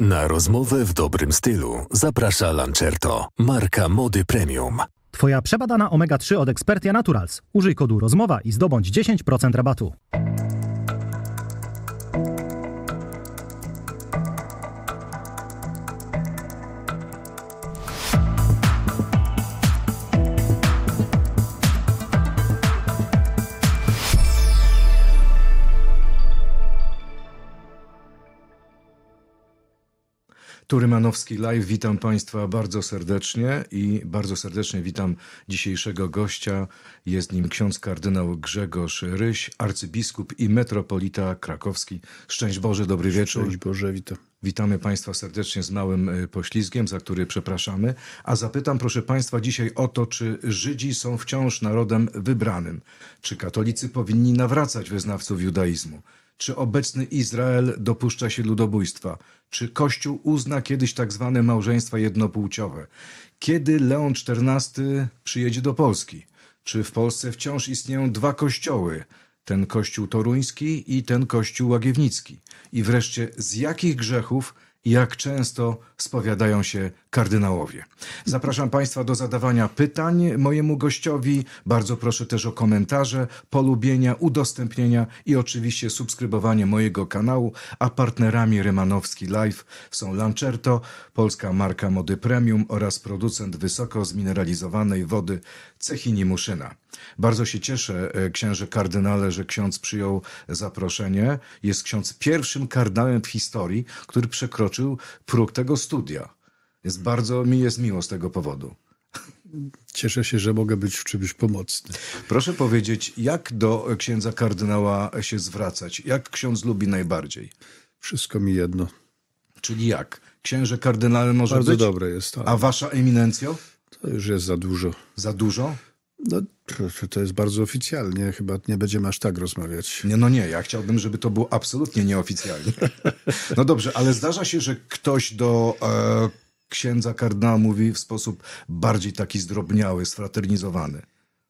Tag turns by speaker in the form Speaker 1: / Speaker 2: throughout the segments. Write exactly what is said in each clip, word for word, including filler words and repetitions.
Speaker 1: Na rozmowę w dobrym stylu zaprasza Lancerto, marka mody premium.
Speaker 2: Twoja przebadana omega trzy od Expertia Naturals. Użyj kodu ROZMOWA i zdobądź dziesięć procent rabatu.
Speaker 3: Tu Rymanowski Live. Witam Państwa bardzo serdecznie i bardzo serdecznie witam dzisiejszego gościa. Jest nim ksiądz kardynał Grzegorz Ryś, arcybiskup i metropolita krakowski. Szczęść Boże, dobry wieczór.
Speaker 4: Szczęść Boże, witam.
Speaker 3: Witamy Państwa serdecznie z małym poślizgiem, za który przepraszamy. A zapytam, proszę Państwa, dzisiaj o to, czy Żydzi są wciąż narodem wybranym? Czy katolicy powinni nawracać wyznawców judaizmu? Czy obecny Izrael dopuszcza się ludobójstwa? Czy Kościół uzna kiedyś tak zwane małżeństwa jednopłciowe? Kiedy Leon czternasty przyjedzie do Polski? Czy w Polsce wciąż istnieją dwa kościoły? Ten kościół toruński i ten kościół łagiewnicki. I wreszcie z jakich grzechów i jak często spowiadają się kardynałowie? Zapraszam Państwa do zadawania pytań mojemu gościowi. Bardzo proszę też o komentarze, polubienia, udostępnienia i oczywiście subskrybowanie mojego kanału. A partnerami Rymanowski Live są Lancerto, polska marka mody premium oraz producent wysoko zmineralizowanej wody Cechini Muszyna. Bardzo się cieszę, księże kardynale, że ksiądz przyjął zaproszenie. Jest ksiądz pierwszym kardynałem w historii, który przekroczył próg tego studia. Jest bardzo mi jest miło z tego powodu.
Speaker 4: Cieszę się, że mogę być w czymś pomocny.
Speaker 3: Proszę powiedzieć, jak do księdza kardynała się zwracać? Jak ksiądz lubi najbardziej?
Speaker 4: Wszystko mi jedno.
Speaker 3: Czyli jak? Księże kardynale może
Speaker 4: Bardzo
Speaker 3: być?
Speaker 4: Bardzo dobre jest. Tak.
Speaker 3: A wasza eminencjo?
Speaker 4: To już jest za dużo.
Speaker 3: Za dużo?
Speaker 4: No, to jest bardzo oficjalnie. Chyba nie będziemy aż tak rozmawiać.
Speaker 3: Nie, no nie. Ja chciałbym, żeby to było absolutnie nieoficjalnie. No dobrze, ale zdarza się, że ktoś do e, księdza kardynała mówi w sposób bardziej taki zdrobniały, sfraternizowany.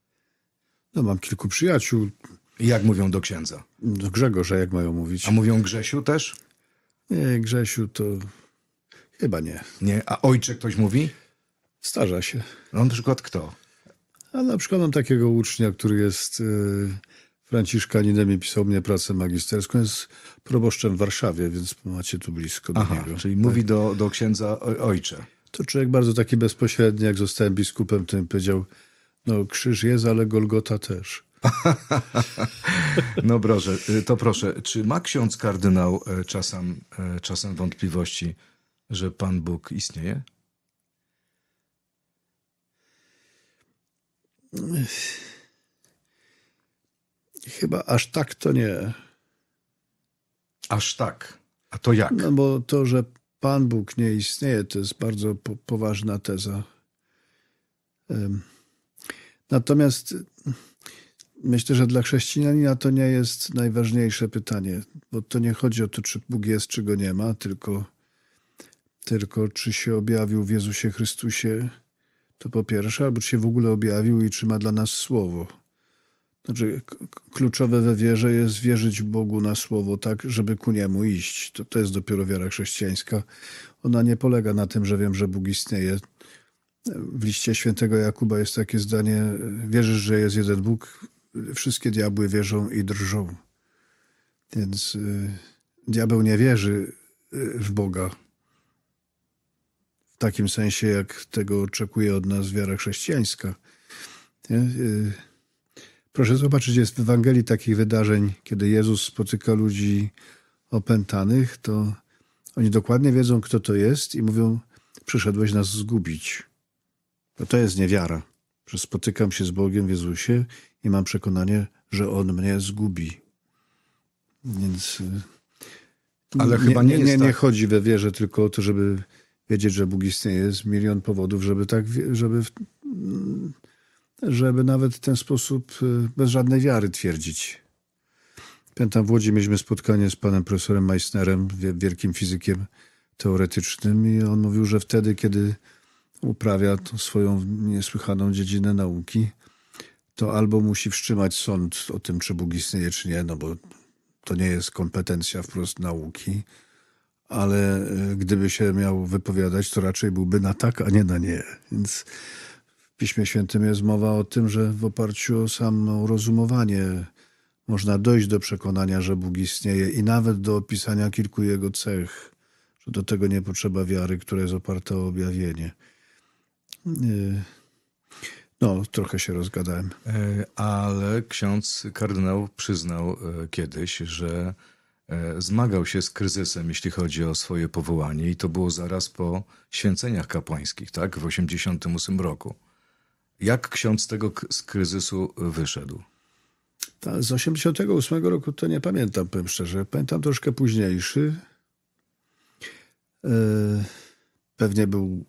Speaker 4: No mam kilku przyjaciół.
Speaker 3: I jak mówią do księdza?
Speaker 4: Do Grzegorza, jak mają mówić.
Speaker 3: A mówią Grzesiu też?
Speaker 4: Nie, Grzesiu to chyba nie.
Speaker 3: Nie. A ojcze ktoś mówi?
Speaker 4: Zdarza się.
Speaker 3: No na przykład kto?
Speaker 4: A na przykład mam takiego ucznia, który jest yy, franciszkaninem i pisał mnie pracę magisterską. Jest proboszczem w Warszawie, więc macie tu blisko do
Speaker 3: Aha,
Speaker 4: niego.
Speaker 3: czyli
Speaker 4: tak.
Speaker 3: mówi do, do księdza ojcze.
Speaker 4: To człowiek bardzo taki bezpośredni, jak zostałem biskupem, to mi powiedział, no krzyż jest, ale Golgota też.
Speaker 3: No proszę, to proszę, czy ma ksiądz kardynał czasem, czasem wątpliwości, że Pan Bóg istnieje?
Speaker 4: Chyba aż tak to nie.
Speaker 3: Aż tak. A to jak?
Speaker 4: No bo to, że Pan Bóg nie istnieje, to jest bardzo po- poważna teza. Um, natomiast myślę, że dla chrześcijanina to nie jest najważniejsze pytanie, bo to nie chodzi o to, czy Bóg jest, czy go nie ma, tylko, tylko czy się objawił w Jezusie Chrystusie, to po pierwsze, albo czy się w ogóle objawił i czy ma dla nas słowo. Znaczy, k- kluczowe we wierze jest wierzyć Bogu na słowo tak, żeby ku niemu iść. To, to jest dopiero wiara chrześcijańska. Ona nie polega na tym, że wiem, że Bóg istnieje. W liście świętego Jakuba jest takie zdanie, wierzysz, że jest jeden Bóg, wszystkie diabły wierzą i drżą. Więc y, diabeł nie wierzy y, w Boga. W takim sensie, jak tego oczekuje od nas wiara chrześcijańska. Nie? Y, Proszę zobaczyć, jest w Ewangelii takich wydarzeń, kiedy Jezus spotyka ludzi opętanych, to oni dokładnie wiedzą, kto to jest i mówią, przyszedłeś nas zgubić. No to jest niewiara, że spotykam się z Bogiem w Jezusie i mam przekonanie, że On mnie zgubi. Więc
Speaker 3: Ale
Speaker 4: nie,
Speaker 3: chyba nie,
Speaker 4: nie,
Speaker 3: jest
Speaker 4: nie, nie
Speaker 3: tak.
Speaker 4: chodzi we wierze tylko o to, żeby wiedzieć, że Bóg istnieje. Jest milion powodów, żeby tak, żeby żeby nawet w ten sposób bez żadnej wiary twierdzić. Pamiętam, w Łodzi mieliśmy spotkanie z panem profesorem Meissnerem, wielkim fizykiem teoretycznym, i on mówił, że wtedy, kiedy uprawia tą swoją niesłychaną dziedzinę nauki, to albo musi wstrzymać sąd o tym, czy Bóg istnieje, czy nie, no bo to nie jest kompetencja wprost nauki, ale gdyby się miał wypowiadać, to raczej byłby na tak, a nie na nie. Więc w Piśmie Świętym jest mowa o tym, że w oparciu o samo rozumowanie można dojść do przekonania, że Bóg istnieje i nawet do opisania kilku Jego cech, że do tego nie potrzeba wiary, która jest oparta o objawienie. No, trochę się rozgadałem.
Speaker 3: Ale ksiądz kardynał przyznał kiedyś, że zmagał się z kryzysem, jeśli chodzi o swoje powołanie i to było zaraz po święceniach kapłańskich, tak? W osiemdziesiątym ósmym roku. Jak ksiądz z tego k- z kryzysu wyszedł?
Speaker 4: Ta, z osiemdziesiątego ósmego roku to nie pamiętam, powiem szczerze. Pamiętam troszkę późniejszy. E, pewnie był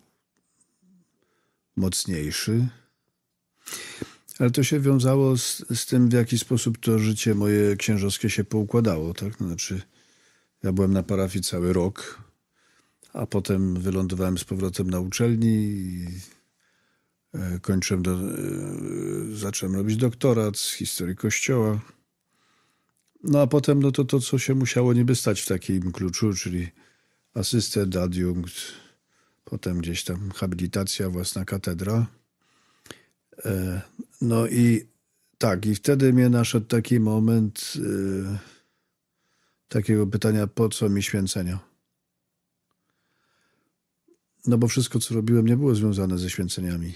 Speaker 4: mocniejszy. Ale to się wiązało z, z tym, w jaki sposób to życie moje księżowskie się poukładało. Tak? Znaczy, ja byłem na parafii cały rok, a potem wylądowałem z powrotem na uczelni i e, kończyłem do, e, zacząłem robić doktorat z historii Kościoła. No a potem no to, to, co się musiało niby stać w takim kluczu, czyli asystent, adiunkt, potem gdzieś tam habilitacja, własna katedra. E, no i tak, i wtedy mnie naszedł taki moment e, takiego pytania, po co mi święcenia? No bo wszystko, co robiłem, nie było związane ze święceniami.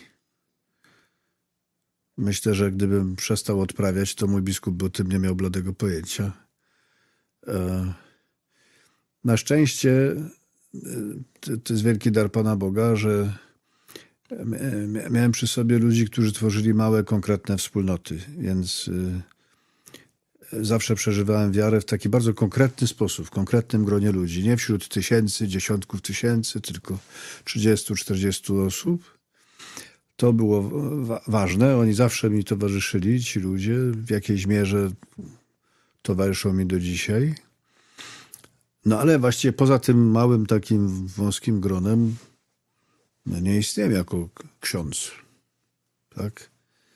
Speaker 4: Myślę, że gdybym przestał odprawiać, to mój biskup by o tym nie miał bladego pojęcia. E, na szczęście to, to jest wielki dar Pana Boga, że miałem przy sobie ludzi, którzy tworzyli małe, konkretne wspólnoty, więc zawsze przeżywałem wiarę w taki bardzo konkretny sposób, w konkretnym gronie ludzi. Nie wśród tysięcy, dziesiątków tysięcy, tylko trzydziestu, czterdziestu osób. To było wa- ważne. Oni zawsze mi towarzyszyli, ci ludzie. W jakiejś mierze towarzyszą mi do dzisiaj. No ale właściwie poza tym małym, takim wąskim gronem no nie istniałem jako k- ksiądz. Tak?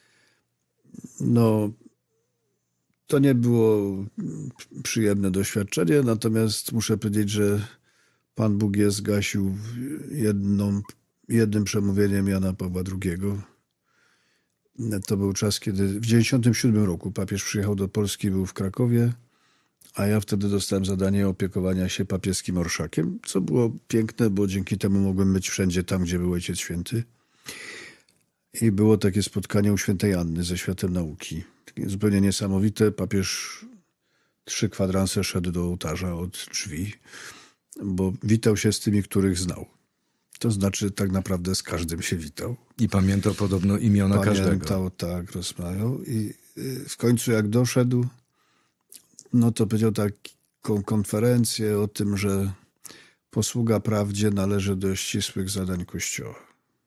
Speaker 4: No, to nie było przyjemne doświadczenie, natomiast muszę powiedzieć, że Pan Bóg je zgasił jedną, jednym przemówieniem Jana Pawła drugiego. To był czas, kiedy w dziewięćdziesiątym siódmym roku papież przyjechał do Polski, był w Krakowie, a ja wtedy dostałem zadanie opiekowania się papieskim orszakiem, co było piękne, bo dzięki temu mogłem być wszędzie tam, gdzie był Ojciec Święty. I było takie spotkanie u świętej Anny ze światem nauki. Takie zupełnie niesamowite. Papież trzy kwadranse szedł do ołtarza od drzwi, bo witał się z tymi, których znał. To znaczy tak naprawdę z każdym się witał.
Speaker 3: I pamiętał podobno imiona każdego.
Speaker 4: Pamiętał, tak, rozmawiał. I w końcu jak doszedł, no to powiedział taką konferencję o tym, że posługa prawdzie należy do ścisłych zadań Kościoła.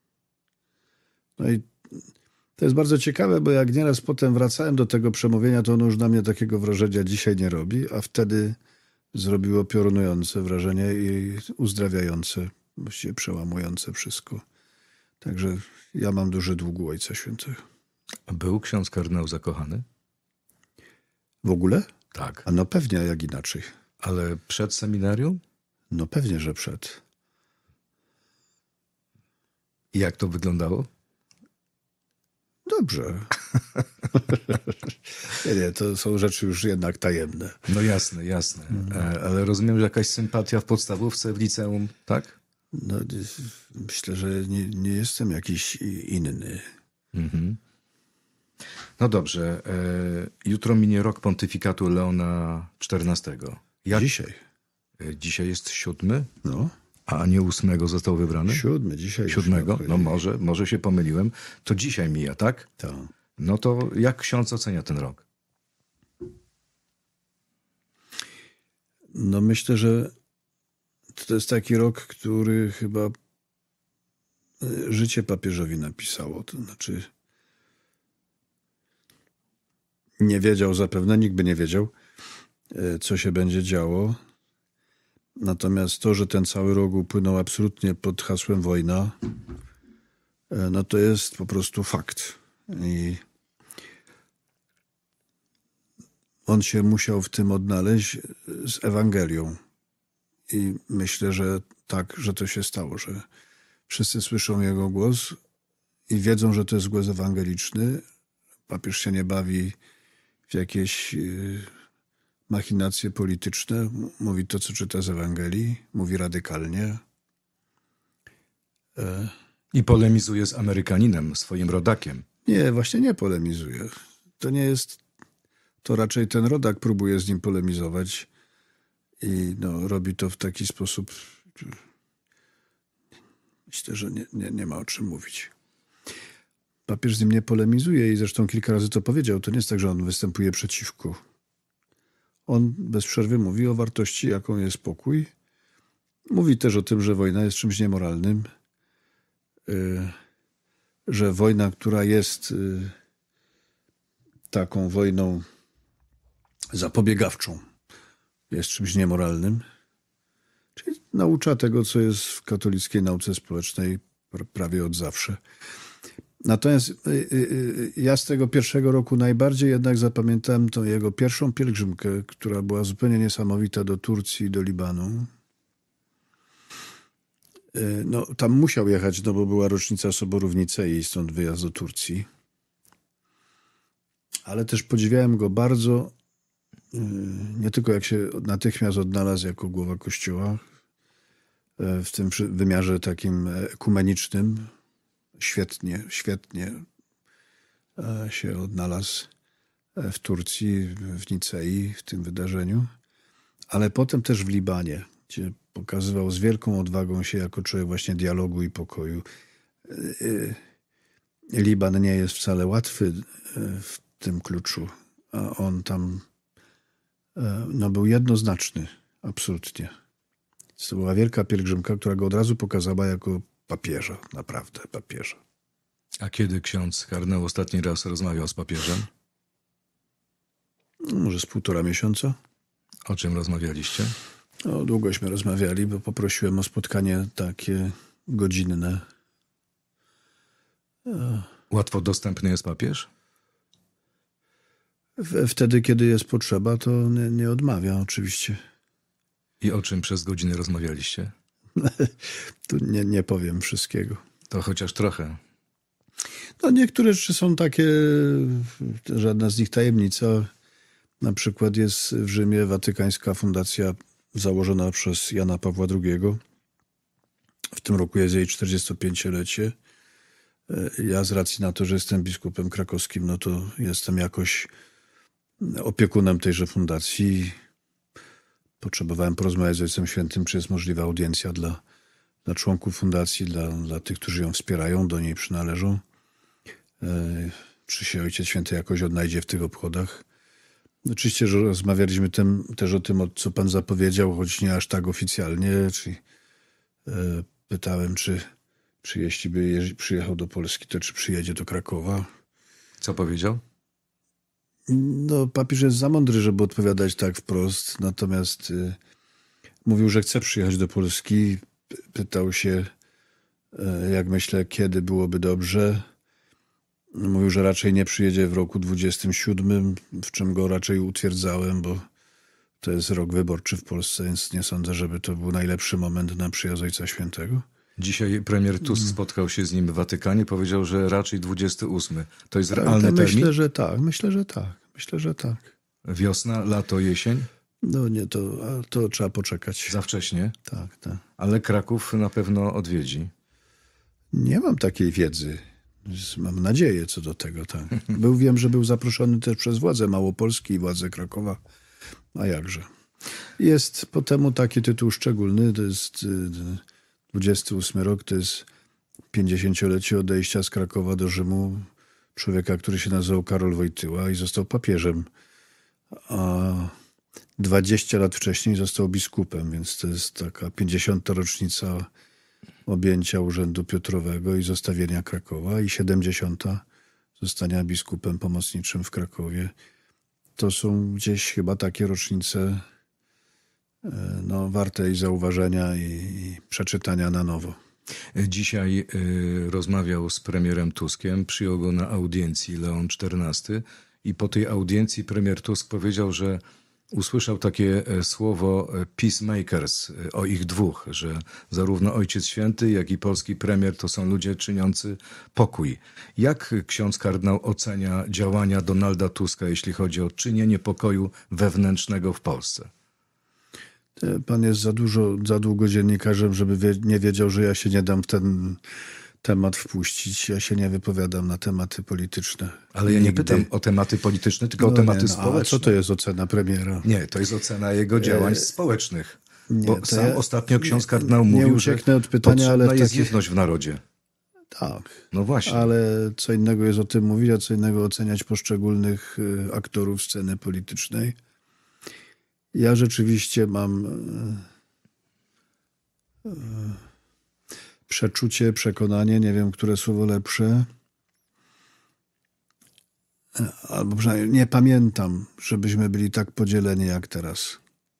Speaker 4: No i to jest bardzo ciekawe, bo jak nieraz potem wracałem do tego przemówienia, to ono już na mnie takiego wrażenia dzisiaj nie robi, a wtedy zrobiło piorunujące wrażenie i uzdrawiające, właściwie przełamujące wszystko. Także ja mam duży dług u Ojca Świętego.
Speaker 3: A był ksiądz kardynał zakochany?
Speaker 4: W ogóle?
Speaker 3: Tak.
Speaker 4: A no pewnie, a jak inaczej.
Speaker 3: Ale przed seminarium?
Speaker 4: No pewnie, że przed.
Speaker 3: I jak to wyglądało?
Speaker 4: Dobrze. nie, nie, to są rzeczy już jednak tajemne.
Speaker 3: No jasne, jasne. E, Ale rozumiem, że jakaś sympatia w podstawówce, w liceum, tak?
Speaker 4: No, myślę, że nie, nie jestem jakiś inny.
Speaker 3: Mhm. No dobrze. E, jutro minie rok pontyfikatu Leona czternastego. Jak?
Speaker 4: Dzisiaj.
Speaker 3: E, Dzisiaj jest siódmy,
Speaker 4: No,
Speaker 3: a nie ósmego został wybrany?
Speaker 4: siódmy, dzisiaj. już
Speaker 3: Siódmego?
Speaker 4: nie
Speaker 3: No może, może się pomyliłem. To dzisiaj mija, tak?
Speaker 4: Tak.
Speaker 3: No to jak ksiądz ocenia ten rok?
Speaker 4: No myślę, że to jest taki rok, który chyba życie papieżowi napisało. To znaczy nie wiedział zapewne, nikt by nie wiedział, co się będzie działo. Natomiast to, że ten cały rok upłynął absolutnie pod hasłem wojna, no to jest po prostu fakt. I on się musiał w tym odnaleźć z Ewangelią. i myślę, że tak, że to się stało, że wszyscy słyszą jego głos i wiedzą, że to jest głos ewangeliczny. Papież się nie bawi w jakieś machinacje polityczne. Mówi to, co czyta z Ewangelii. Mówi radykalnie.
Speaker 3: I polemizuje z Amerykaninem, swoim rodakiem.
Speaker 4: Nie, właśnie nie polemizuje. To nie jest... To raczej ten rodak próbuje z nim polemizować i no, robi to w taki sposób... Myślę, że nie, nie, nie ma o czym mówić. Papież z nim nie polemizuje i zresztą kilka razy to powiedział. To nie jest tak, że on występuje przeciwko. On bez przerwy mówi o wartości, jaką jest pokój. Mówi też o tym, że wojna jest czymś niemoralnym. Yy, że wojna, która jest yy, taką wojną zapobiegawczą, jest czymś niemoralnym. Czyli naucza tego, co jest w katolickiej nauce społecznej prawie od zawsze. Natomiast ja z tego pierwszego roku najbardziej jednak zapamiętałem tą jego pierwszą pielgrzymkę, która była zupełnie niesamowita, do Turcji i do Libanu. No, tam musiał jechać, no bo była rocznica Soboru w Nicei i stąd wyjazd do Turcji. Ale też podziwiałem go bardzo, nie tylko jak się natychmiast odnalazł jako głowa Kościoła, w tym wymiarze takim ekumenicznym, świetnie, świetnie się odnalazł w Turcji, w Nicei, w tym wydarzeniu, ale potem też w Libanie, gdzie pokazywał z wielką odwagą się jako człowiek właśnie dialogu i pokoju. Liban nie jest wcale łatwy w tym kluczu, a on tam no, był jednoznaczny, absolutnie. To była wielka pielgrzymka, która go od razu pokazała jako papieża, naprawdę papieża.
Speaker 3: A kiedy ksiądz kardynał ostatni raz rozmawiał z papieżem?
Speaker 4: Może z półtora miesiąca.
Speaker 3: O czym rozmawialiście?
Speaker 4: No, długośmy rozmawiali, bo poprosiłem o spotkanie takie godzinne.
Speaker 3: Łatwo dostępny jest papież?
Speaker 4: Wtedy, kiedy jest potrzeba, to nie, nie odmawia oczywiście.
Speaker 3: I o czym przez godzinę rozmawialiście?
Speaker 4: Tu nie, nie powiem wszystkiego.
Speaker 3: To chociaż trochę.
Speaker 4: No niektóre rzeczy są takie, żadna z nich tajemnica. Na przykład jest w Rzymie Watykańska Fundacja założona przez Jana Pawła drugiego. W tym roku jest jej czterdziestopięciolecie. Ja z racji na to, że jestem biskupem krakowskim, no to jestem jakoś opiekunem tejże fundacji. Potrzebowałem porozmawiać z Ojcem Świętym, czy jest możliwa audiencja dla, dla członków fundacji, dla, dla tych, którzy ją wspierają, do niej przynależą. E, czy się Ojciec Święty jakoś odnajdzie w tych obchodach. Oczywiście, że rozmawialiśmy tym, też o tym, co pan zapowiedział, choć nie aż tak oficjalnie. Czyli, e, pytałem, czy, czy jeśli by je, przyjechał do Polski, to czy przyjedzie do Krakowa.
Speaker 3: Co powiedział?
Speaker 4: No, papież jest za mądry, żeby odpowiadać tak wprost. Natomiast y, mówił, że chce przyjechać do Polski. Pytał się, y, jak myślę, kiedy byłoby dobrze. Mówił, że raczej nie przyjedzie w roku dwudziestym siódmym, w czym go raczej utwierdzałem, bo to jest rok wyborczy w Polsce, więc nie sądzę, żeby to był najlepszy moment na przyjazd Ojca Świętego.
Speaker 3: Dzisiaj premier Tusk spotkał się z nim w Watykanie, powiedział, że raczej dwudziesty ósmy. To jest realny
Speaker 4: Ale
Speaker 3: termin?
Speaker 4: Myślę, że tak. Myślę, że tak. Myślę, że tak.
Speaker 3: Wiosna, lato, jesień?
Speaker 4: No nie, to, to trzeba poczekać.
Speaker 3: Za wcześnie?
Speaker 4: Tak, tak.
Speaker 3: Ale Kraków na pewno odwiedzi.
Speaker 4: Nie mam takiej wiedzy. Mam nadzieję co do tego, tak. Był, wiem, że był zaproszony też przez władze Małopolski i władze Krakowa. A jakże. Jest po temu taki tytuł szczególny. To jest dwudziesty ósmy rok. To jest pięćdziesięciolecie odejścia z Krakowa do Rzymu człowieka, który się nazywał Karol Wojtyła i został papieżem. A dwadzieścia lat wcześniej został biskupem, więc to jest taka pięćdziesiąta rocznica objęcia urzędu Piotrowego i zostawienia Krakowa i siedemdziesiąta zostania biskupem pomocniczym w Krakowie. To są gdzieś chyba takie rocznice no, warte i zauważenia i, i przeczytania na nowo.
Speaker 3: Dzisiaj y, rozmawiał z premierem Tuskiem, przyjął go na audiencji Leon czternasty i po tej audiencji premier Tusk powiedział, że usłyszał takie e, słowo e, peacemakers e, o ich dwóch, że zarówno Ojciec Święty, jak i polski premier to są ludzie czyniący pokój. Jak ksiądz kardynał ocenia działania Donalda Tuska, jeśli chodzi o czynienie pokoju wewnętrznego w Polsce?
Speaker 4: Pan jest za dużo, za długo dziennikarzem, żeby wie, nie wiedział, że ja się nie dam w ten temat wpuścić. Ja się nie wypowiadam na tematy polityczne.
Speaker 3: Ale ja nie
Speaker 4: Nigdy.
Speaker 3: pytam o tematy polityczne, tylko
Speaker 4: No
Speaker 3: o tematy
Speaker 4: nie, no,
Speaker 3: społeczne.
Speaker 4: a co to jest ocena premiera?
Speaker 3: Nie, to jest ocena jego działań społecznych.
Speaker 4: nie,
Speaker 3: Bo
Speaker 4: to
Speaker 3: sam
Speaker 4: ja
Speaker 3: ostatnio ksiądz kardynał
Speaker 4: nie
Speaker 3: mówił, że
Speaker 4: ucieknę od pytania, ale
Speaker 3: potrzebna jest
Speaker 4: takie-
Speaker 3: jedność w narodzie.
Speaker 4: Tak.
Speaker 3: No właśnie.
Speaker 4: Ale co innego jest o tym mówić, a co innego oceniać poszczególnych y, aktorów sceny politycznej. Ja rzeczywiście mam y, y, przeczucie, przekonanie, nie wiem, które słowo lepsze, y, albo przynajmniej nie pamiętam, żebyśmy byli tak podzieleni jak teraz.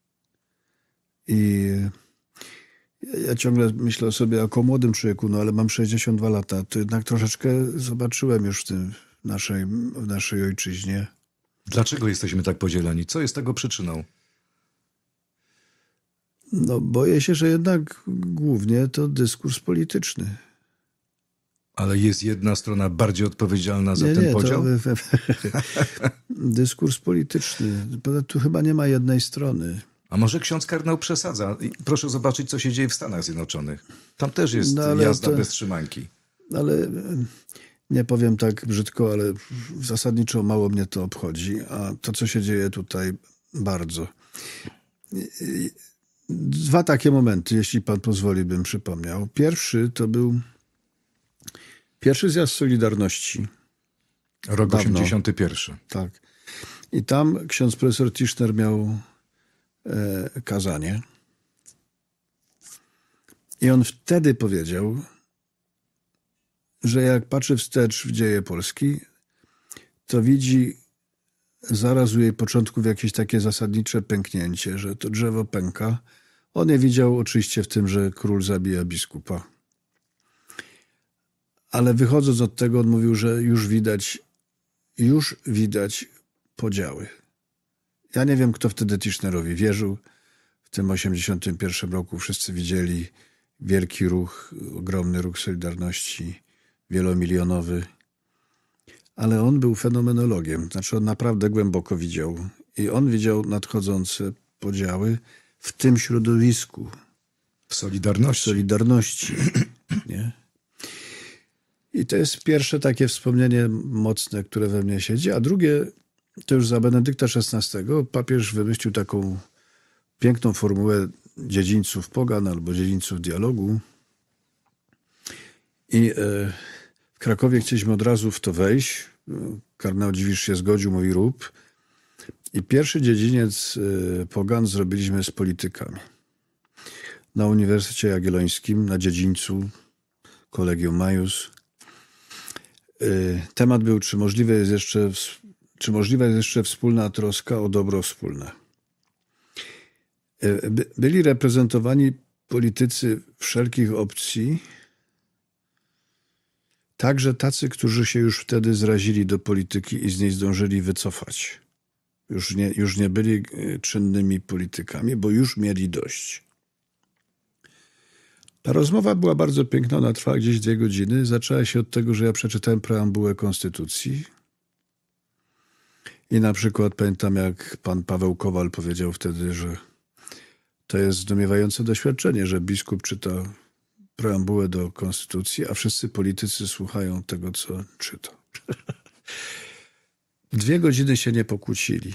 Speaker 4: I ja, ja ciągle myślę sobie jako młodym człowieku, no ale mam sześćdziesiąt dwa lata, to jednak troszeczkę zobaczyłem już w tym w naszej, w naszej ojczyźnie.
Speaker 3: Dlaczego jesteśmy tak podzieleni? Co jest tego przyczyną?
Speaker 4: No boję się, że jednak głównie to dyskurs polityczny.
Speaker 3: Ale jest jedna strona bardziej odpowiedzialna za
Speaker 4: nie,
Speaker 3: ten
Speaker 4: nie,
Speaker 3: podział?
Speaker 4: To, dyskurs polityczny. Tu chyba nie ma jednej strony.
Speaker 3: A może ksiądz kardynał przesadza? I proszę zobaczyć, co się dzieje w Stanach Zjednoczonych. Tam też jest
Speaker 4: No, ale
Speaker 3: jazda
Speaker 4: to-
Speaker 3: bez trzymanki.
Speaker 4: Ale nie powiem tak brzydko, ale zasadniczo mało mnie to obchodzi, a to, co się dzieje tutaj, bardzo. Dwa takie momenty, jeśli pan pozwoli, bym przypomniał. Pierwszy to był pierwszy zjazd Solidarności.
Speaker 3: Rok
Speaker 4: Dawno.
Speaker 3: osiemdziesiąty pierwszy.
Speaker 4: Tak. I tam ksiądz profesor Tischner miał e, kazanie. I on wtedy powiedział, że jak patrzy wstecz w dzieje Polski, to widzi zaraz u jej początków jakieś takie zasadnicze pęknięcie, że to drzewo pęka. On nie widział oczywiście w tym, że król zabija biskupa. Ale wychodząc od tego, on mówił, że już widać, już widać podziały. Ja nie wiem, kto wtedy Tischnerowi wierzył. W tym osiemdziesiątym pierwszym roku wszyscy widzieli wielki ruch, ogromny ruch Solidarności, wielomilionowy. Ale on był fenomenologiem, znaczy on naprawdę głęboko widział. I on widział nadchodzące podziały w tym środowisku,
Speaker 3: W Solidarności.
Speaker 4: Solidarności. Nie? I to jest pierwsze takie wspomnienie mocne, które we mnie siedzi. A drugie, to już za Benedykta szesnastego papież wymyślił taką piękną formułę dziedzińców pogan albo dziedzińców dialogu. I e, w Krakowie chcieliśmy od razu w to wejść. Kardynał Dziwisz się zgodził, mówi rób. I pierwszy dziedziniec e, pogan zrobiliśmy z politykami. Na Uniwersytecie Jagiellońskim, na dziedzińcu Collegium Maius. E, temat był, czy możliwe jest jeszcze, czy możliwa jest jeszcze wspólna troska o dobro wspólne. E, by, byli reprezentowani politycy wszelkich opcji, także tacy, którzy się już wtedy zrazili do polityki i z niej zdążyli wycofać. Już nie, już nie byli czynnymi politykami, bo już mieli dość. Ta rozmowa była bardzo piękna, ona trwała gdzieś dwie godziny. Zaczęła się od tego, że ja przeczytałem preambułę Konstytucji. I na przykład pamiętam, jak pan Paweł Kowal powiedział wtedy, że to jest zdumiewające doświadczenie, że biskup czyta preambułę do Konstytucji, a wszyscy politycy słuchają tego, co czyta. Dwie godziny się nie pokłócili.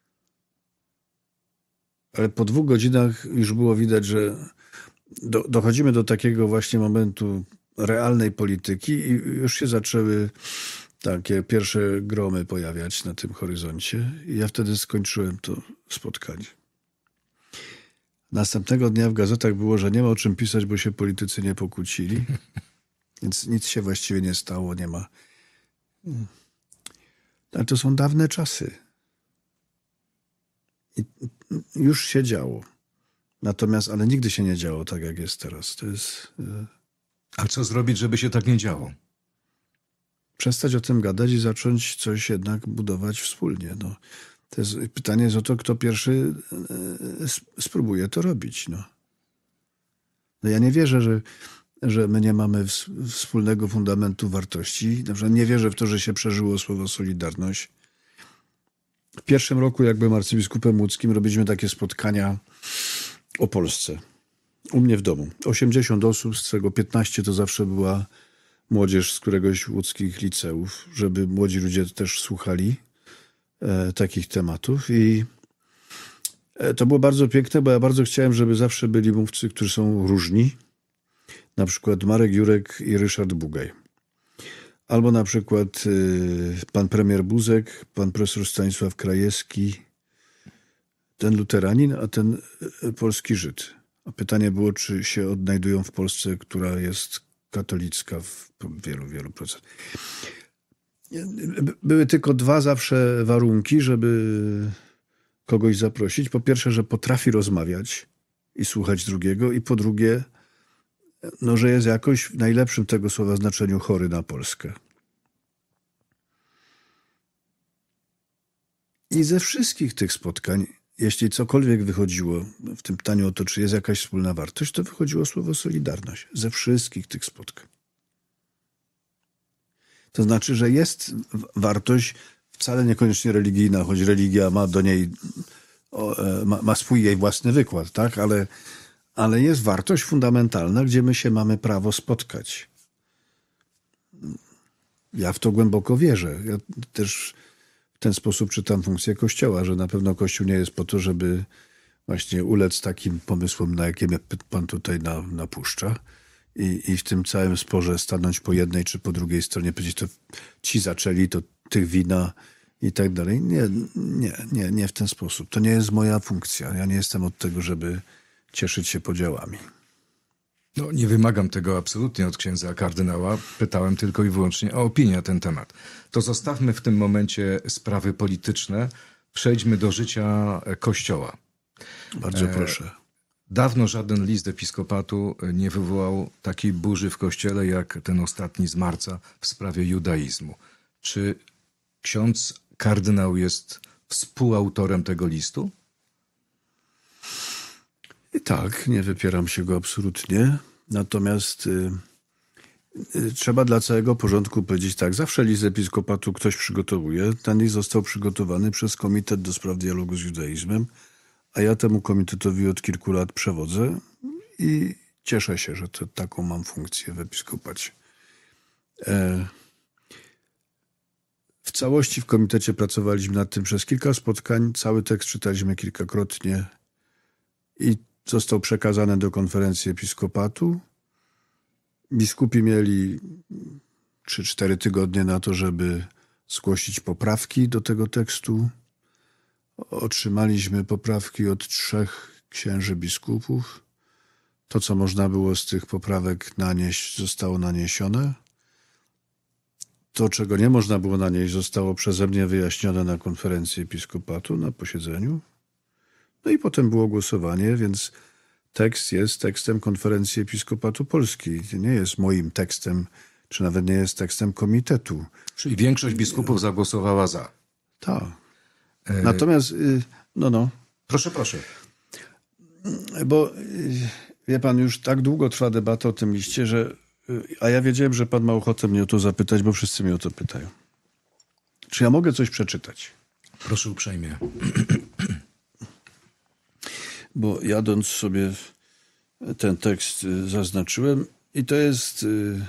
Speaker 4: Ale po dwóch godzinach już było widać, że do, dochodzimy do takiego właśnie momentu realnej polityki i już się zaczęły takie pierwsze gromy pojawiać na tym horyzoncie. I ja wtedy skończyłem to spotkanie. Następnego dnia w gazetach było, że nie ma o czym pisać, bo się politycy nie pokłócili. Więc nic się właściwie nie stało, nie ma. Ale to są dawne czasy. I już się działo. Natomiast, ale nigdy się nie działo tak, jak jest teraz. To jest...
Speaker 3: A co zrobić, żeby się tak nie działo?
Speaker 4: Przestać o tym gadać i zacząć coś jednak budować wspólnie. No, To jest, pytanie jest o to, kto pierwszy spróbuje to robić. No. No ja nie wierzę, że, że my nie mamy wspólnego fundamentu wartości. Na przykład nie wierzę w to, że się przeżyło słowo solidarność. W pierwszym roku, jak byłem arcybiskupem łódzkim, robiliśmy takie spotkania o Polsce. U mnie w domu. osiemdziesiąt osób, z czego piętnaście to zawsze była młodzież z któregoś łódzkich liceów, żeby młodzi ludzie też słuchali e, takich tematów. I e, to było bardzo piękne, bo ja bardzo chciałem, żeby zawsze byli mówcy, którzy są różni. Na przykład Marek Jurek i Ryszard Bugaj. Albo na przykład y, pan premier Buzek, pan profesor Stanisław Krajewski, ten luteranin, a ten y, polski Żyd. A pytanie było, czy się odnajdują w Polsce, która jest katolicka w wielu, wielu procentach. Były tylko dwa zawsze warunki, żeby kogoś zaprosić. Po pierwsze, że potrafi rozmawiać i słuchać drugiego, i po drugie, no, że jest jakoś w najlepszym tego słowa znaczeniu chory na Polskę. I ze wszystkich tych spotkań, jeśli cokolwiek wychodziło w tym pytaniu o to, czy jest jakaś wspólna wartość, to wychodziło słowo solidarność. Ze wszystkich tych spotkań. To znaczy, że jest wartość wcale niekoniecznie religijna, choć religia ma do niej, ma, ma swój jej własny wykład, tak? Ale Ale jest wartość fundamentalna, gdzie my się mamy prawo spotkać. Ja w to głęboko wierzę. Ja też w ten sposób czytam funkcję Kościoła, że na pewno Kościół nie jest po to, żeby właśnie ulec takim pomysłom, na jakie mnie pan tutaj na, napuszcza i, i w tym całym sporze stanąć po jednej czy po drugiej stronie, powiedzieć, to ci zaczęli, to tych wina i tak dalej. Nie, nie, nie, nie w ten sposób. To nie jest moja funkcja. Ja nie jestem od tego, żeby cieszyć się podziałami.
Speaker 3: No, nie wymagam tego absolutnie od księdza kardynała. Pytałem tylko i wyłącznie o opinię na ten temat. To zostawmy w tym momencie sprawy polityczne. Przejdźmy do życia Kościoła.
Speaker 4: Bardzo proszę.
Speaker 3: Dawno żaden list episkopatu nie wywołał takiej burzy w Kościele, jak ten ostatni z marca w sprawie judaizmu. Czy ksiądz kardynał jest współautorem tego listu?
Speaker 4: I tak, nie wypieram się go absolutnie. Natomiast y, y, trzeba dla całego porządku powiedzieć tak. Zawsze list episkopatu ktoś przygotowuje. Ten list został przygotowany przez Komitet do Spraw Dialogu z Judaizmem, a ja temu komitetowi od kilku lat przewodzę i cieszę się, że to, taką mam funkcję w episkopacie. E, w całości w komitecie pracowaliśmy nad tym przez kilka spotkań. Cały tekst czytaliśmy kilkakrotnie i został przekazany do konferencji episkopatu. Biskupi mieli trzy cztery tygodnie na to, żeby zgłosić poprawki do tego tekstu. Otrzymaliśmy poprawki od trzech księży biskupów. To, co można było z tych poprawek nanieść, zostało naniesione. To, czego nie można było nanieść, zostało przeze mnie wyjaśnione na konferencji episkopatu, na posiedzeniu. No i potem było głosowanie, więc tekst jest tekstem konferencji episkopatu Polski. Nie jest moim tekstem, czy nawet nie jest tekstem komitetu.
Speaker 3: Czyli większość biskupów zagłosowała za.
Speaker 4: Tak. E... Natomiast, no, no.
Speaker 3: Proszę, proszę.
Speaker 4: Bo, wie pan, już tak długo trwa debata o tym liście, że, a ja wiedziałem, że pan ma ochotę mnie o to zapytać, bo wszyscy mnie o to pytają. Czy ja mogę coś przeczytać?
Speaker 3: Proszę uprzejmie.
Speaker 4: Bo jadąc sobie ten tekst zaznaczyłem i to jest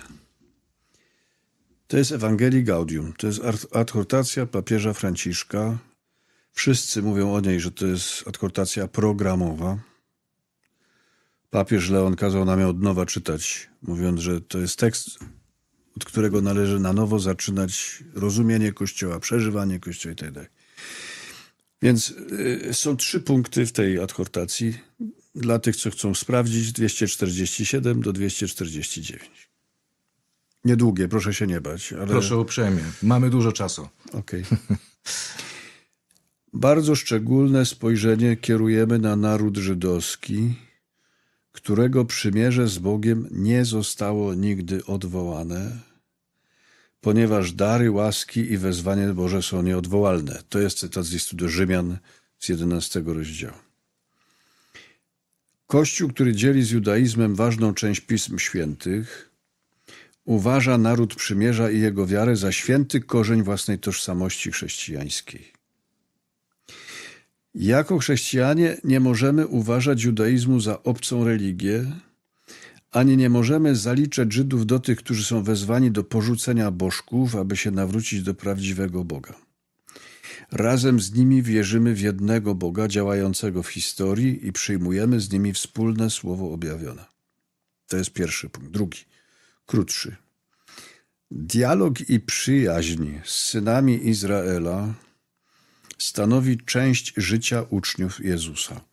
Speaker 4: to jest Ewangelii Gaudium. To jest adhortacja papieża Franciszka. Wszyscy mówią o niej, że to jest adhortacja programowa. Papież Leon kazał nam ją od nowa czytać, mówiąc, że to jest tekst, od którego należy na nowo zaczynać rozumienie Kościoła, przeżywanie Kościoła itd. Więc y, są trzy punkty w tej adhortacji. Dla tych, co chcą sprawdzić, dwieście czterdzieści siedem do dwieście czterdzieści dziewięć. Niedługie, proszę się nie bać. Ale...
Speaker 3: Proszę uprzejmie. Mamy dużo czasu.
Speaker 4: Okej. Okay. Bardzo szczególne spojrzenie kierujemy na naród żydowski, którego przymierze z Bogiem nie zostało nigdy odwołane, ponieważ dary, łaski i wezwanie Boże są nieodwołalne. To jest cytat z listu do Rzymian z jedenastego rozdziału. Kościół, który dzieli z judaizmem ważną część Pism Świętych, uważa naród przymierza i jego wiarę za święty korzeń własnej tożsamości chrześcijańskiej. Jako chrześcijanie nie możemy uważać judaizmu za obcą religię, ani nie możemy zaliczać Żydów do tych, którzy są wezwani do porzucenia bożków, aby się nawrócić do prawdziwego Boga. Razem z nimi wierzymy w jednego Boga działającego w historii i przyjmujemy z nimi wspólne słowo objawione. To jest pierwszy punkt. Drugi, krótszy. Dialog i przyjaźń z synami Izraela stanowi część życia uczniów Jezusa.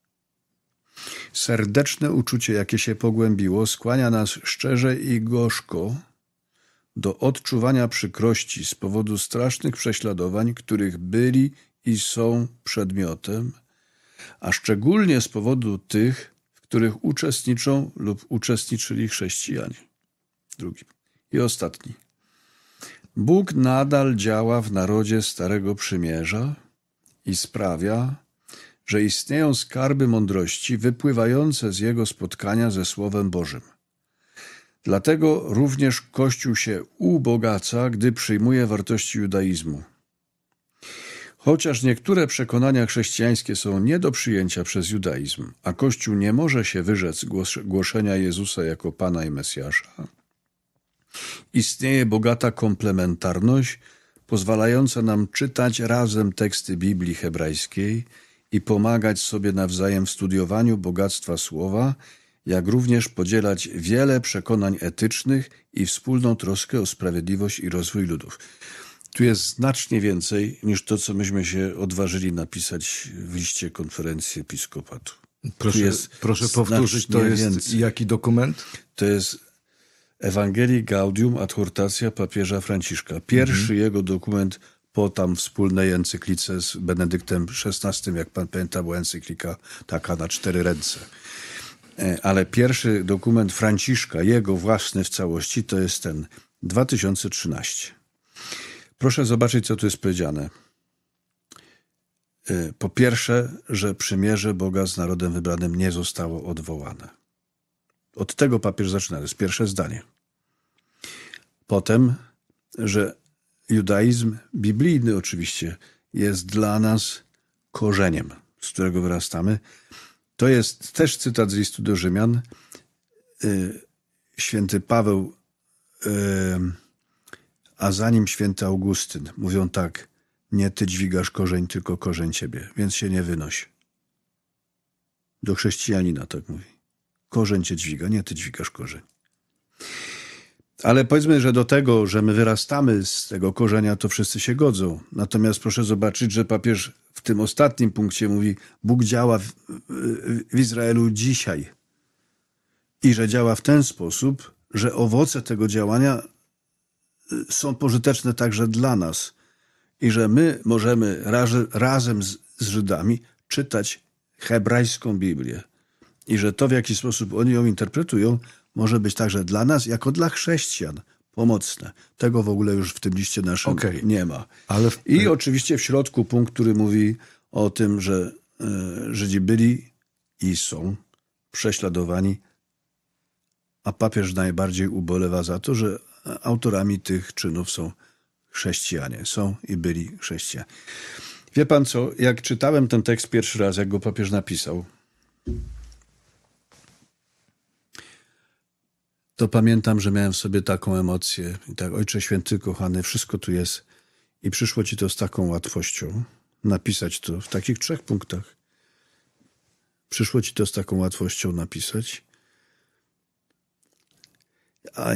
Speaker 4: Serdeczne uczucie, jakie się pogłębiło, skłania nas szczerze i gorzko do odczuwania przykrości z powodu strasznych prześladowań, których byli i są przedmiotem, a szczególnie z powodu tych, w których uczestniczą lub uczestniczyli chrześcijanie. Drugi i ostatni. Bóg nadal działa w narodzie Starego Przymierza i sprawia, że istnieją skarby mądrości wypływające z jego spotkania ze Słowem Bożym. Dlatego również Kościół się ubogaca, gdy przyjmuje wartości judaizmu. Chociaż niektóre przekonania chrześcijańskie są nie do przyjęcia przez judaizm, a Kościół nie może się wyrzec głoszenia Jezusa jako Pana i Mesjasza, istnieje bogata komplementarność pozwalająca nam czytać razem teksty Biblii hebrajskiej i pomagać sobie nawzajem w studiowaniu bogactwa słowa, jak również podzielać wiele przekonań etycznych i wspólną troskę o sprawiedliwość i rozwój ludów. Tu jest znacznie więcej niż to, co myśmy się odważyli napisać w liście konferencji episkopatu.
Speaker 3: Proszę,
Speaker 4: jest
Speaker 3: proszę powtórzyć, to jest
Speaker 4: więcej.
Speaker 3: Jaki dokument?
Speaker 4: To jest Ewangelii Gaudium Adhortacja papieża Franciszka. Pierwszy mhm. jego dokument po tam wspólnej encyklice z Benedyktem szesnastym, jak pan pamięta, była encyklika taka na cztery ręce. Ale pierwszy dokument Franciszka, jego własny w całości, to jest ten dwa tysiące trzynasty. Proszę zobaczyć, co tu jest powiedziane. Po pierwsze, że przymierze Boga z narodem wybranym nie zostało odwołane. Od tego papież zaczyna, to jest pierwsze zdanie. Potem, że judaizm biblijny oczywiście jest dla nas korzeniem, z którego wyrastamy. To jest też cytat z listu do Rzymian. Święty Paweł, a za nim święty Augustyn mówią tak: nie ty dźwigasz korzeń, tylko korzeń ciebie, więc się nie wynoś. Do chrześcijanina tak mówi. Korzeń cię dźwiga, nie ty dźwigasz korzeń. Ale powiedzmy, że do tego, że my wyrastamy z tego korzenia, to wszyscy się godzą. Natomiast proszę zobaczyć, że papież w tym ostatnim punkcie mówi: Bóg działa w, w Izraelu dzisiaj. I że działa w ten sposób, że owoce tego działania są pożyteczne także dla nas. I że my możemy raz, razem z, z Żydami czytać hebrajską Biblię. I że to, w jaki sposób oni ją interpretują, może być także dla nas, jako dla chrześcijan, pomocne. Tego w ogóle już w tym liście naszym okay. nie ma. Ale w... I oczywiście w środku punkt, który mówi o tym, że y, Żydzi byli i są prześladowani, a papież najbardziej ubolewa za to, że autorami tych czynów są chrześcijanie. Są i byli chrześcijanie. Wie pan co, jak czytałem ten tekst pierwszy raz, jak go papież napisał, to pamiętam, że miałem w sobie taką emocję. I tak, Ojcze Święty, kochany, wszystko tu jest. I przyszło ci to z taką łatwością. Napisać to w takich trzech punktach. Przyszło ci to z taką łatwością napisać. A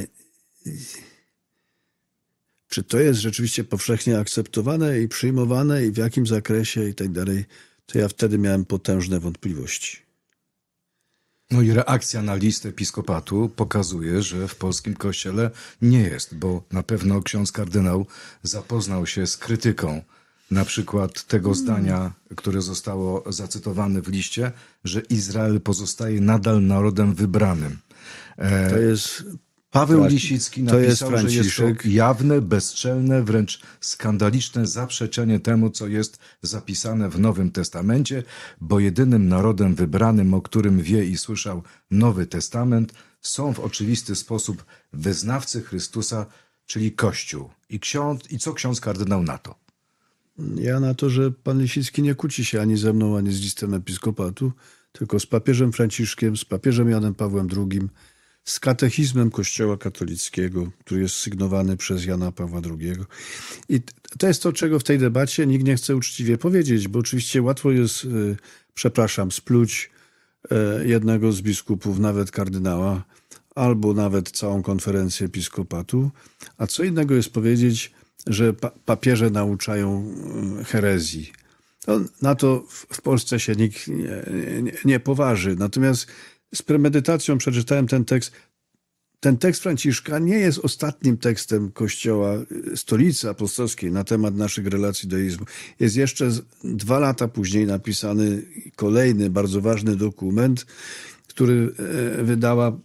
Speaker 4: czy to jest rzeczywiście powszechnie akceptowane i przyjmowane i w jakim zakresie i tak dalej, to ja wtedy miałem potężne wątpliwości.
Speaker 3: No i reakcja na list episkopatu pokazuje, że w polskim kościele nie jest, bo na pewno ksiądz kardynał zapoznał się z krytyką na przykład tego hmm. zdania, które zostało zacytowane w liście, że Izrael pozostaje nadal narodem wybranym.
Speaker 4: To jest
Speaker 3: Paweł
Speaker 4: Tak,
Speaker 3: Lisicki
Speaker 4: to jest
Speaker 3: napisał, że jest to jawne, bezczelne, wręcz skandaliczne zaprzeczenie temu, co jest zapisane w Nowym Testamencie, bo jedynym narodem wybranym, o którym wie i słyszał Nowy Testament, są w oczywisty sposób wyznawcy Chrystusa, czyli Kościół. I, ksiądz, i co ksiądz kardynał na to?
Speaker 4: Ja na to, że pan Lisicki nie kłóci się ani ze mną, ani z listem episkopatu, tylko z papieżem Franciszkiem, z papieżem Janem Pawłem drugim, z katechizmem Kościoła katolickiego, który jest sygnowany przez Jana Pawła drugiego. I to jest to, czego w tej debacie nikt nie chce uczciwie powiedzieć, bo oczywiście łatwo jest, przepraszam, spluć jednego z biskupów, nawet kardynała, albo nawet całą konferencję episkopatu, a co innego jest powiedzieć, że pa- papieże nauczają herezji. To, na to w, w Polsce się nikt nie, nie, nie poważy. Natomiast z premedytacją przeczytałem ten tekst. Ten tekst Franciszka nie jest ostatnim tekstem Kościoła Stolicy Apostolskiej na temat naszych relacji do judaizmu. Jest jeszcze dwa lata później napisany kolejny, bardzo ważny dokument, który wydała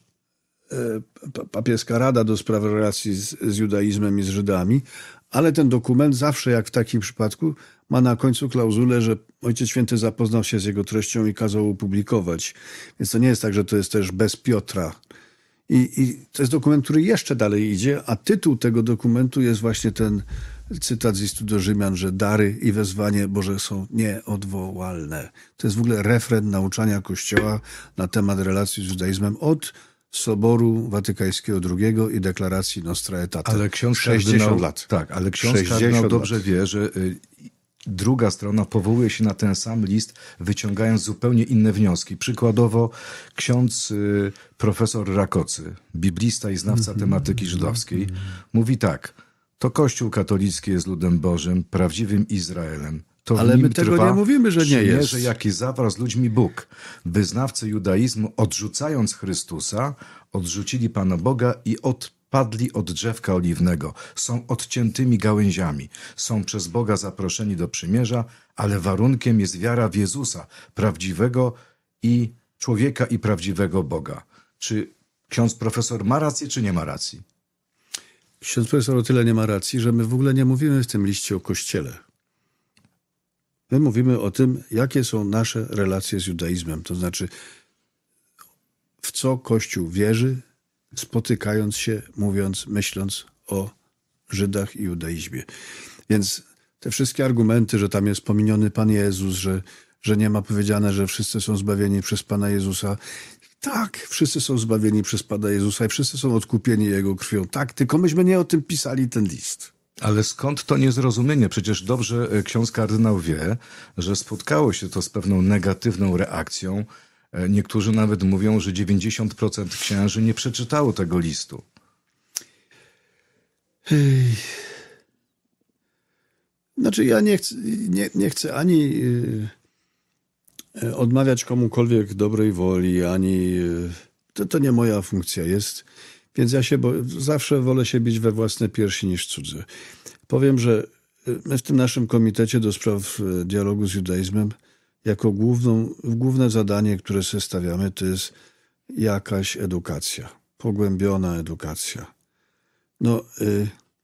Speaker 4: papieska Rada do spraw relacji z, z judaizmem i z Żydami, ale ten dokument zawsze, jak w takim przypadku, ma na końcu klauzulę, że Ojciec Święty zapoznał się z jego treścią i kazał opublikować. Więc to nie jest tak, że to jest też bez Piotra. I, i to jest dokument, który jeszcze dalej idzie, a tytuł tego dokumentu jest właśnie ten cytat z listu do Rzymian, że dary i wezwanie Boże są nieodwołalne. To jest w ogóle refren nauczania Kościoła na temat relacji z judaizmem od Soboru Watykańskiego drugiego i deklaracji Nostra Aetate.
Speaker 3: Ale ksiądz
Speaker 4: sześćdziesiąt
Speaker 3: kardynał,
Speaker 4: lat.
Speaker 3: Tak, ale ksiądz kardynał dobrze
Speaker 4: lat.
Speaker 3: wie, że y, druga strona powołuje się na ten sam list, wyciągając zupełnie inne wnioski. Przykładowo ksiądz y, profesor Rakocy, biblista i znawca tematyki żydowskiej, mówi tak: to Kościół katolicki jest ludem Bożym, prawdziwym Izraelem. To
Speaker 4: Ale
Speaker 3: w nim
Speaker 4: my tego
Speaker 3: trwa
Speaker 4: nie mówimy, że nie
Speaker 3: przymierze,
Speaker 4: jest.
Speaker 3: jaki zawarł z ludźmi Bóg. Wyznawcy judaizmu, odrzucając Chrystusa, odrzucili Pana Boga i odpadli od drzewka oliwnego. Są odciętymi gałęziami. Są przez Boga zaproszeni do przymierza, ale warunkiem jest wiara w Jezusa, prawdziwego i człowieka i prawdziwego Boga. Czy ksiądz profesor ma rację, czy nie ma racji?
Speaker 4: Ksiądz profesor o tyle nie ma racji, że my w ogóle nie mówimy w tym liście o Kościele. My mówimy o tym, jakie są nasze relacje z judaizmem. To znaczy, w co Kościół wierzy, spotykając się, mówiąc, myśląc o Żydach i judaizmie. Więc te wszystkie argumenty, że tam jest pominiony Pan Jezus, że, że nie ma powiedziane, że wszyscy są zbawieni przez Pana Jezusa. Tak, wszyscy są zbawieni przez Pana Jezusa i wszyscy są odkupieni Jego krwią. Tak, tylko myśmy nie o tym pisali ten list.
Speaker 3: Ale skąd to niezrozumienie? Przecież dobrze ksiądz kardynał wie, że spotkało się to z pewną negatywną reakcją. Niektórzy nawet mówią, że dziewięćdziesiąt procent księży nie przeczytało tego listu.
Speaker 4: Znaczy ja nie chcę, nie, nie chcę ani odmawiać komukolwiek dobrej woli, ani... To, to nie moja funkcja jest. Więc ja się bo, zawsze wolę się bić we własne piersi niż cudze. Powiem, że my w tym naszym komitecie do spraw dialogu z judaizmem jako główną, główne zadanie, które sobie stawiamy, to jest jakaś edukacja, pogłębiona edukacja. No, y,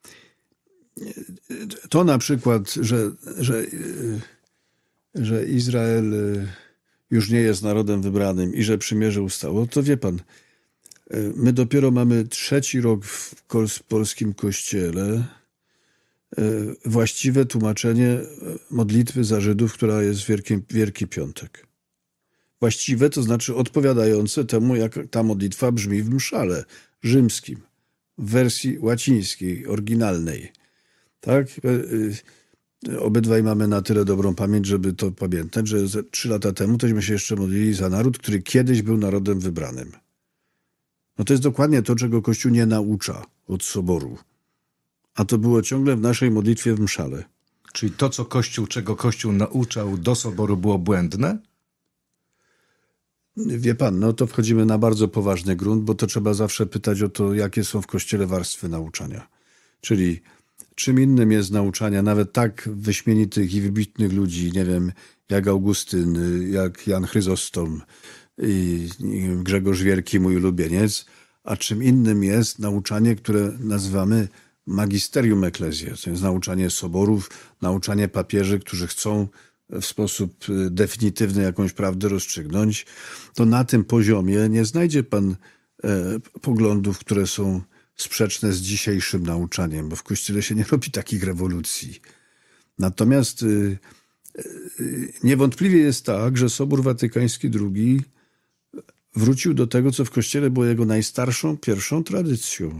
Speaker 4: to na przykład, że, że, y, że Izrael już nie jest narodem wybranym i że przymierze ustało, to wie pan, my dopiero mamy trzeci rok w polskim kościele właściwe tłumaczenie modlitwy za Żydów, która jest w Wielki, Wielki Piątek. Właściwe to znaczy odpowiadające temu, jak ta modlitwa brzmi w mszale rzymskim, w wersji łacińskiej, oryginalnej. Tak? Obydwaj mamy na tyle dobrą pamięć, żeby to pamiętać, że trzy lata temu tośmy się jeszcze modlili za naród, który kiedyś był narodem wybranym. No to jest dokładnie to, czego Kościół nie naucza od Soboru. A to było ciągle w naszej modlitwie w mszale.
Speaker 3: Czyli to, co Kościół, czego Kościół nauczał do Soboru, było błędne?
Speaker 4: Wie pan, no to wchodzimy na bardzo poważny grunt, bo to trzeba zawsze pytać o to, jakie są w Kościele warstwy nauczania. Czyli czym innym jest nauczania nawet tak wyśmienitych i wybitnych ludzi, nie wiem, jak Augustyn, jak Jan Chryzostom i Grzegorz Wielki, mój ulubieniec, a czym innym jest nauczanie, które nazywamy magisterium ecclesiae. To jest nauczanie soborów, nauczanie papieży, którzy chcą w sposób definitywny jakąś prawdę rozstrzygnąć. To na tym poziomie nie znajdzie pan e, poglądów, które są sprzeczne z dzisiejszym nauczaniem, bo w Kościele się nie robi takich rewolucji. Natomiast y, y, niewątpliwie jest tak, że Sobór Watykański drugi wrócił do tego, co w Kościele było jego najstarszą, pierwszą tradycją.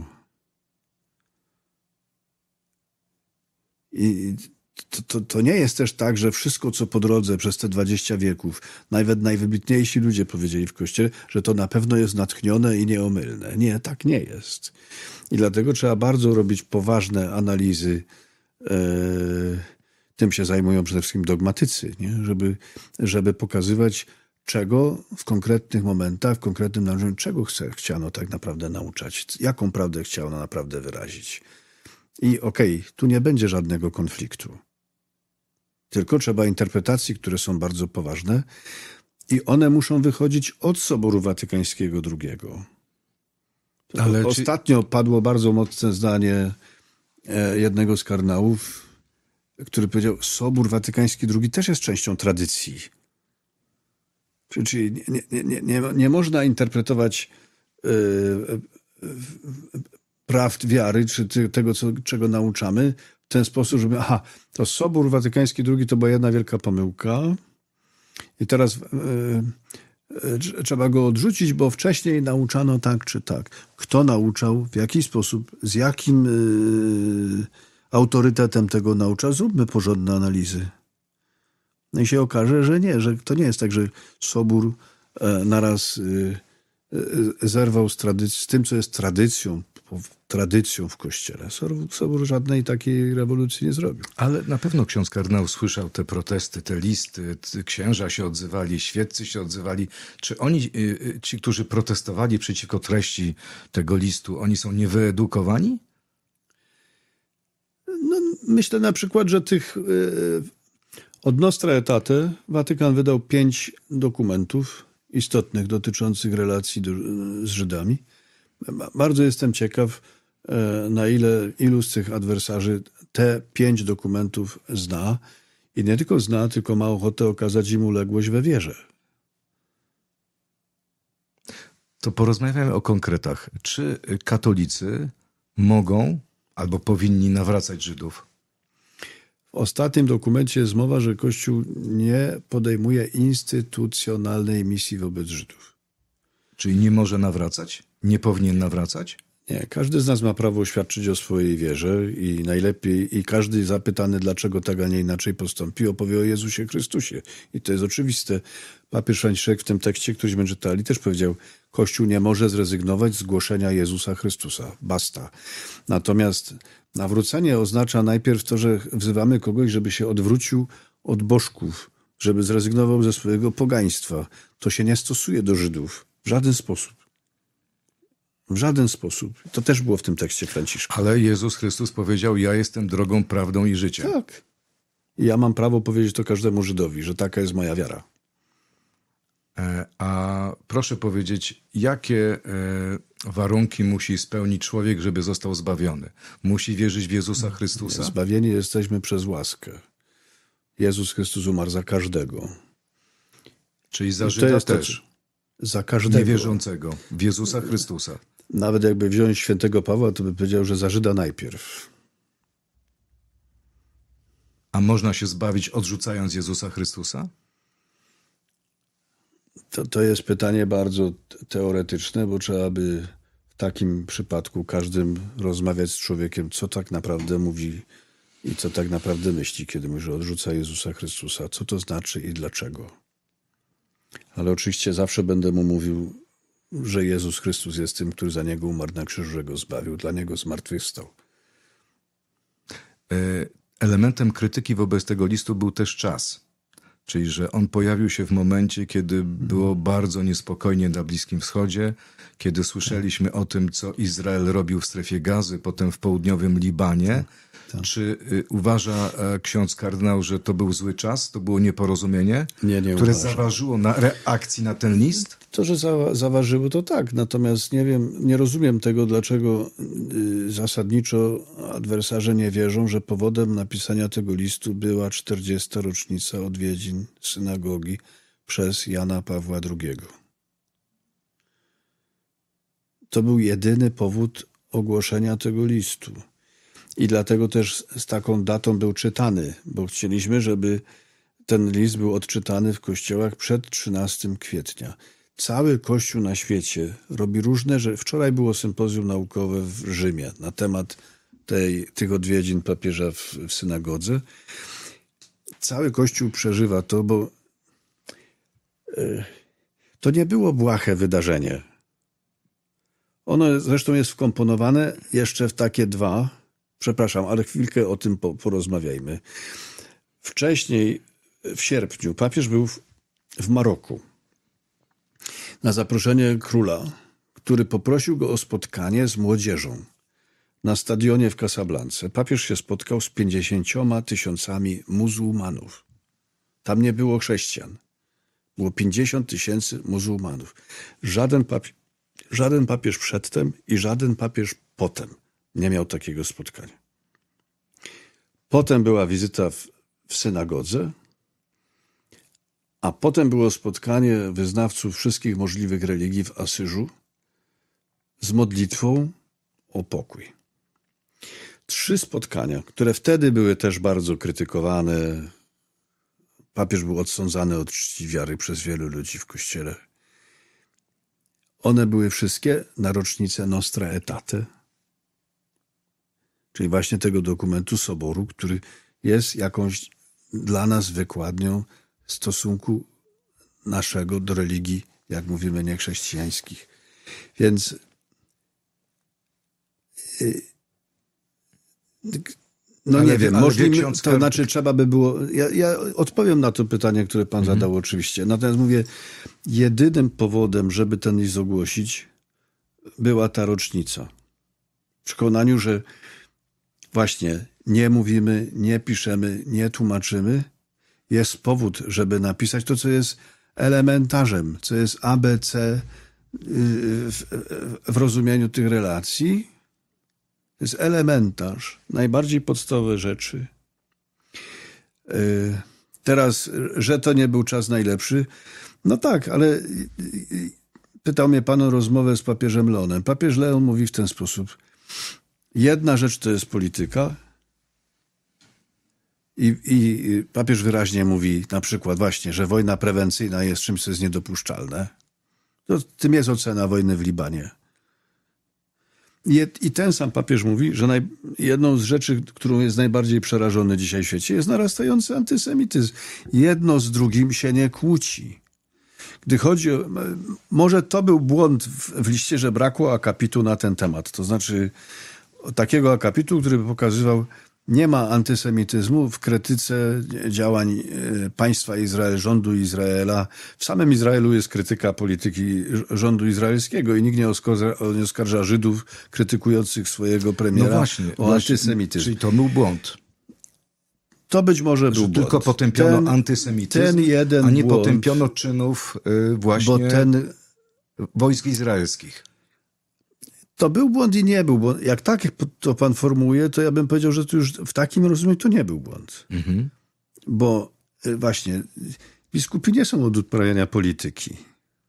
Speaker 4: I to, to, to nie jest też tak, że wszystko, co po drodze przez te dwadzieścia wieków, nawet najwybitniejsi ludzie powiedzieli w Kościele, że to na pewno jest natchnione i nieomylne. Nie, tak nie jest. I dlatego trzeba bardzo robić poważne analizy. E, tym się zajmują przede wszystkim dogmatycy, nie? Żeby, żeby pokazywać, czego w konkretnych momentach, w konkretnym nauczaniu, czego chce, chciano tak naprawdę nauczać, jaką prawdę chciano naprawdę wyrazić. I okej, okay, tu nie będzie żadnego konfliktu. Tylko trzeba interpretacji, które są bardzo poważne i one muszą wychodzić od Soboru Watykańskiego drugiego. Ale ostatnio czy... padło bardzo mocne zdanie jednego z kardynałów, który powiedział, Sobór Watykański drugi też jest częścią tradycji. Czyli nie, nie, nie, nie, nie można interpretować yy, prawd wiary, czy tego, co, czego nauczamy, w ten sposób, żeby aha, to Sobór Watykański drugi to była jedna wielka pomyłka i teraz yy, yy, trzeba go odrzucić, bo wcześniej nauczano tak czy tak. Kto nauczał, w jaki sposób, z jakim yy, autorytetem tego nauczał? Zróbmy porządne analizy. No i się okaże, że nie, że to nie jest tak, że Sobór e, naraz e, e, zerwał z, tradyc- z tym, co jest tradycją, tradycją w Kościele. Sobór żadnej takiej rewolucji nie zrobił.
Speaker 3: Ale na pewno ksiądz kardynał słyszał te protesty, te listy, księża się odzywali, świeccy się odzywali. Czy oni, ci, którzy protestowali przeciwko treści tego listu, oni są niewyedukowani?
Speaker 4: No, myślę na przykład, że tych... Yy, Od Nostra Aetate Watykan wydał pięć dokumentów istotnych dotyczących relacji do, z Żydami. Bardzo jestem ciekaw, na ile ilu z tych adwersarzy te pięć dokumentów zna i nie tylko zna, tylko ma ochotę okazać im uległość we wierze.
Speaker 3: To porozmawiamy o konkretach. Czy katolicy mogą albo powinni nawracać Żydów?
Speaker 4: W ostatnim dokumencie jest mowa, że Kościół nie podejmuje instytucjonalnej misji wobec Żydów.
Speaker 3: Czyli nie może nawracać? Nie powinien nawracać?
Speaker 4: Nie, każdy z nas ma prawo oświadczyć o swojej wierze i najlepiej, i każdy zapytany, dlaczego tak, a nie inaczej postąpi, opowie o Jezusie Chrystusie. I to jest oczywiste. Papież Franciszek w tym tekście, któryśmy czytali, też powiedział, Kościół nie może zrezygnować z głoszenia Jezusa Chrystusa. Basta. Natomiast nawrócenie oznacza najpierw to, że wzywamy kogoś, żeby się odwrócił od bożków, żeby zrezygnował ze swojego pogaństwa. To się nie stosuje do Żydów. W żaden sposób. W żaden sposób. To też było w tym tekście Franciszka.
Speaker 3: Ale Jezus Chrystus powiedział, ja jestem drogą, prawdą i życiem.
Speaker 4: Tak. I ja mam prawo powiedzieć to każdemu Żydowi, że taka jest moja wiara.
Speaker 3: A proszę powiedzieć, jakie warunki musi spełnić człowiek, żeby został zbawiony? Musi wierzyć w Jezusa Chrystusa?
Speaker 4: Zbawieni jesteśmy przez łaskę. Jezus Chrystus umarł za każdego.
Speaker 3: Czyli za Żyda też?
Speaker 4: Za każdego.
Speaker 3: Niewierzącego w Jezusa Chrystusa.
Speaker 4: Nawet jakby wziąć świętego Pawła, to by powiedział, że za Żyda najpierw.
Speaker 3: A można się zbawić odrzucając Jezusa Chrystusa?
Speaker 4: To, to jest pytanie bardzo teoretyczne, bo trzeba by w takim przypadku każdym rozmawiać z człowiekiem, co tak naprawdę mówi i co tak naprawdę myśli, kiedy mówi, że odrzuca Jezusa Chrystusa. Co to znaczy i dlaczego? Ale oczywiście zawsze będę mu mówił, że Jezus Chrystus jest tym, który za niego umarł na krzyżu, że go zbawił, dla niego zmartwychwstał.
Speaker 3: Elementem krytyki wobec tego listu był też czas. Czyli, że on pojawił się w momencie, kiedy było bardzo niespokojnie na Bliskim Wschodzie, kiedy słyszeliśmy o tym, co Izrael robił w strefie Gazy, potem w południowym Libanie.
Speaker 4: Tak.
Speaker 3: Czy y, uważa e, ksiądz kardynał, że to był zły czas, to było nieporozumienie,
Speaker 4: Nie, nie
Speaker 3: które
Speaker 4: uważam.
Speaker 3: zaważyło na reakcji na ten list?
Speaker 4: To, że za, zaważyło, to tak. Natomiast nie wiem, nie rozumiem tego, dlaczego y, zasadniczo adwersarze nie wierzą, że powodem napisania tego listu była czterdziesta rocznica odwiedzin synagogi przez Jana Pawła drugiego. To był jedyny powód ogłoszenia tego listu. I dlatego też z taką datą był czytany, bo chcieliśmy, żeby ten list był odczytany w kościołach przed trzynastego kwietnia. Cały Kościół na świecie robi różne rzeczy. Wczoraj było sympozjum naukowe w Rzymie na temat tej, tych odwiedzin papieża w, w synagodze. Cały Kościół przeżywa to, bo e, to nie było błahe wydarzenie. Ono zresztą jest wkomponowane jeszcze w takie dwa, przepraszam, ale chwilkę o tym po, porozmawiajmy. Wcześniej, w sierpniu, papież był w, w Maroku na zaproszenie króla, który poprosił go o spotkanie z młodzieżą na stadionie w Casablance. Papież się spotkał z pięćdziesięcioma tysiącami muzułmanów. Tam nie było chrześcijan. Było pięćdziesiąt tysięcy muzułmanów. Żaden papież, żaden papież przedtem i żaden papież potem nie miał takiego spotkania. Potem była wizyta w, w synagodze, a potem było spotkanie wyznawców wszystkich możliwych religii w Asyżu z modlitwą o pokój. Trzy spotkania, które wtedy były też bardzo krytykowane. Papież był odsądzany od czci wiary przez wielu ludzi w kościele. One były wszystkie na rocznicę Nostra Aetate, czyli właśnie tego dokumentu Soboru, który jest jakąś dla nas wykładnią stosunku naszego do religii, jak mówimy, niechrześcijańskich. Więc no
Speaker 3: ale,
Speaker 4: nie wiem, możliwe,
Speaker 3: ksiądz...
Speaker 4: to znaczy trzeba by było, ja, ja odpowiem na to pytanie, które pan mhm. zadał oczywiście, natomiast mówię, jedynym powodem, żeby ten list ogłosić, była ta rocznica. W przekonaniu, że właśnie nie mówimy, nie piszemy, nie tłumaczymy, jest powód, żeby napisać to, co jest elementarzem, co jest A B C w, w rozumieniu tych relacji. To jest elementarz, najbardziej podstawowe rzeczy. Teraz, że to nie był czas najlepszy, no tak, ale pytał mnie pan o rozmowę z papieżem Leonem. Papież Leon mówi w ten sposób. Jedna rzecz to jest polityka i, i papież wyraźnie mówi na przykład właśnie, że wojna prewencyjna jest czymś, co jest niedopuszczalne. To, tym jest ocena wojny w Libanie. I ten sam papież mówi, że naj, jedną z rzeczy, którą jest najbardziej przerażony dzisiaj w świecie, jest narastający antysemityzm. Jedno z drugim się nie kłóci. Gdy chodzi o... Może to był błąd w, w liście, że brakło akapitu na ten temat. To znaczy takiego akapitu, który by pokazywał, nie ma antysemityzmu w krytyce działań państwa Izrael, rządu Izraela. W samym Izraelu jest krytyka polityki rządu izraelskiego i nikt nie oskarża, nie oskarża Żydów krytykujących swojego premiera
Speaker 3: no właśnie,
Speaker 4: o
Speaker 3: właśnie,
Speaker 4: antysemityzm.
Speaker 3: Czyli to był błąd.
Speaker 4: To być może był
Speaker 3: że
Speaker 4: błąd.
Speaker 3: Tylko potępiono
Speaker 4: ten,
Speaker 3: antysemityzm,
Speaker 4: ten jeden
Speaker 3: a nie
Speaker 4: błąd,
Speaker 3: potępiono czynów y, właśnie
Speaker 4: bo ten,
Speaker 3: wojsk izraelskich.
Speaker 4: To był błąd i nie był błąd. Jak tak to pan formułuje, to ja bym powiedział, że to już w takim rozumieniu to nie był błąd. Mhm. Bo właśnie biskupi nie są od uprawiania polityki.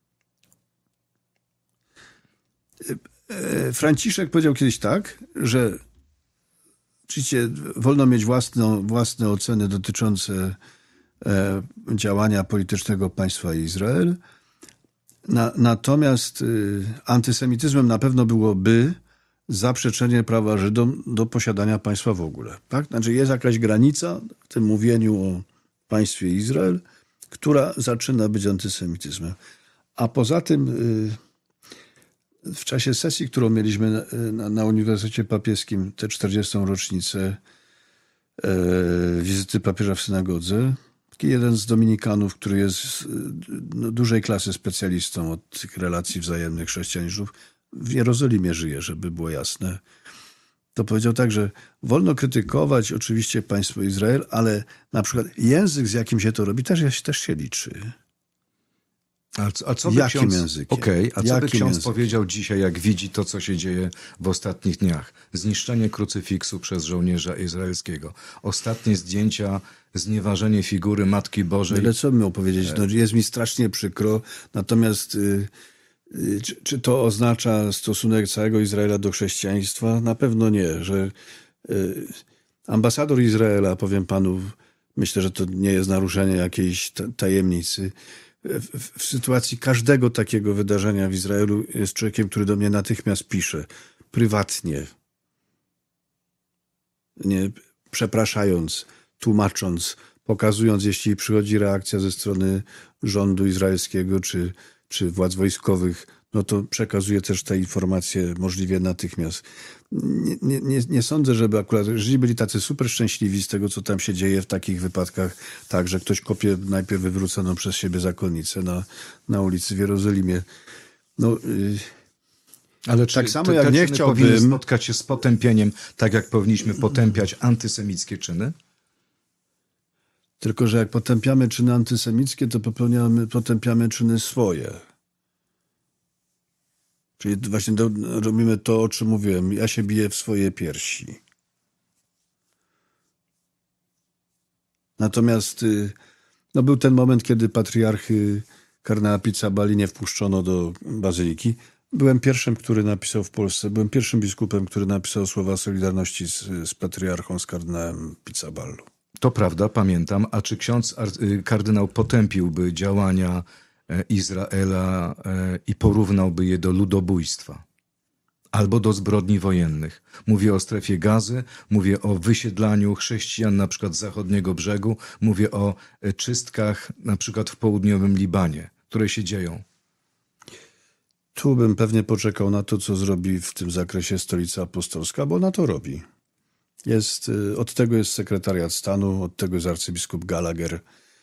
Speaker 4: Franciszek powiedział kiedyś tak, że oczywiście wolno mieć własną, własne oceny dotyczące e, działania politycznego państwa Izrael. Na, natomiast y, antysemityzmem na pewno byłoby zaprzeczenie prawa Żydom do posiadania państwa w ogóle. Tak? Znaczy jest jakaś granica w tym mówieniu o państwie Izrael, która zaczyna być antysemityzmem. A poza tym y, w czasie sesji, którą mieliśmy na, na, na Uniwersytecie Papieskim, tę czterdziestą rocznicę y, wizyty papieża w synagodze, taki jeden z dominikanów, który jest no, dużej klasy specjalistą od tych relacji wzajemnych chrześcijan-Żydów, w Jerozolimie żyje, żeby było jasne. To powiedział tak, że wolno krytykować oczywiście państwo Izrael, ale na przykład język, z jakim się to robi, też, też się liczy.
Speaker 3: A co, a co by
Speaker 4: Jakim
Speaker 3: ksiądz,
Speaker 4: językiem?
Speaker 3: Okej, a co
Speaker 4: Jakim
Speaker 3: by ksiądz
Speaker 4: językiem?
Speaker 3: powiedział dzisiaj, jak widzi to, co się dzieje w ostatnich dniach? Zniszczenie krucyfiksu przez żołnierza izraelskiego. Ostatnie zdjęcia, znieważenie figury Matki Bożej.
Speaker 4: Ale co miał powiedzieć? No, jest mi strasznie przykro, natomiast y, y, czy, czy to oznacza stosunek całego Izraela do chrześcijaństwa? Na pewno nie, że y, ambasador Izraela, powiem panu, myślę, że to nie jest naruszenie jakiejś tajemnicy. W, w sytuacji każdego takiego wydarzenia w Izraelu jest człowiekiem, który do mnie natychmiast pisze, prywatnie, nie, przepraszając, tłumacząc, pokazując, jeśli przychodzi reakcja ze strony rządu izraelskiego czy, czy władz wojskowych, no to przekazuje też te informacje możliwie natychmiast. Nie, nie, nie, nie sądzę, żeby akurat Żydzi byli tacy super szczęśliwi z tego, co tam się dzieje w takich wypadkach, tak, że ktoś kopie najpierw wywróconą przez siebie zakonnicę na, na ulicy w Jerozolimie. No, yy,
Speaker 3: Ale czy
Speaker 4: tak samo
Speaker 3: te,
Speaker 4: jak
Speaker 3: te
Speaker 4: nie
Speaker 3: czyny
Speaker 4: chciałbym-
Speaker 3: powinny spotkać się z potępieniem, tak jak powinniśmy potępiać antysemickie czyny?
Speaker 4: tylko, że jak potępiamy czyny antysemickie, to popełniamy, potępiamy czyny swoje. Czyli właśnie do, robimy to, o czym mówiłem. Ja się biję w swoje piersi. Natomiast y, no, był ten moment, kiedy patriarchy kardynała Pizzabali nie wpuszczono do bazyliki. Byłem pierwszym, który napisał w Polsce, byłem pierwszym biskupem, który napisał słowa solidarności z, z patriarchą, z kardynałem Pizzaballą.
Speaker 3: To prawda, pamiętam. A czy ksiądz ar- y, kardynał potępiłby działania e, Izraela e, i porównałby je do ludobójstwa? Albo do zbrodni wojennych. Mówię o strefie Gazy, mówię o wysiedlaniu chrześcijan na przykład z zachodniego brzegu, mówię o e, czystkach na przykład w południowym Libanie, które się dzieją.
Speaker 4: Tu bym pewnie poczekał na to, co zrobi w tym zakresie Stolica Apostolska, bo ona to robi. Jest, y, od tego jest sekretariat stanu, od tego jest arcybiskup Gallagher.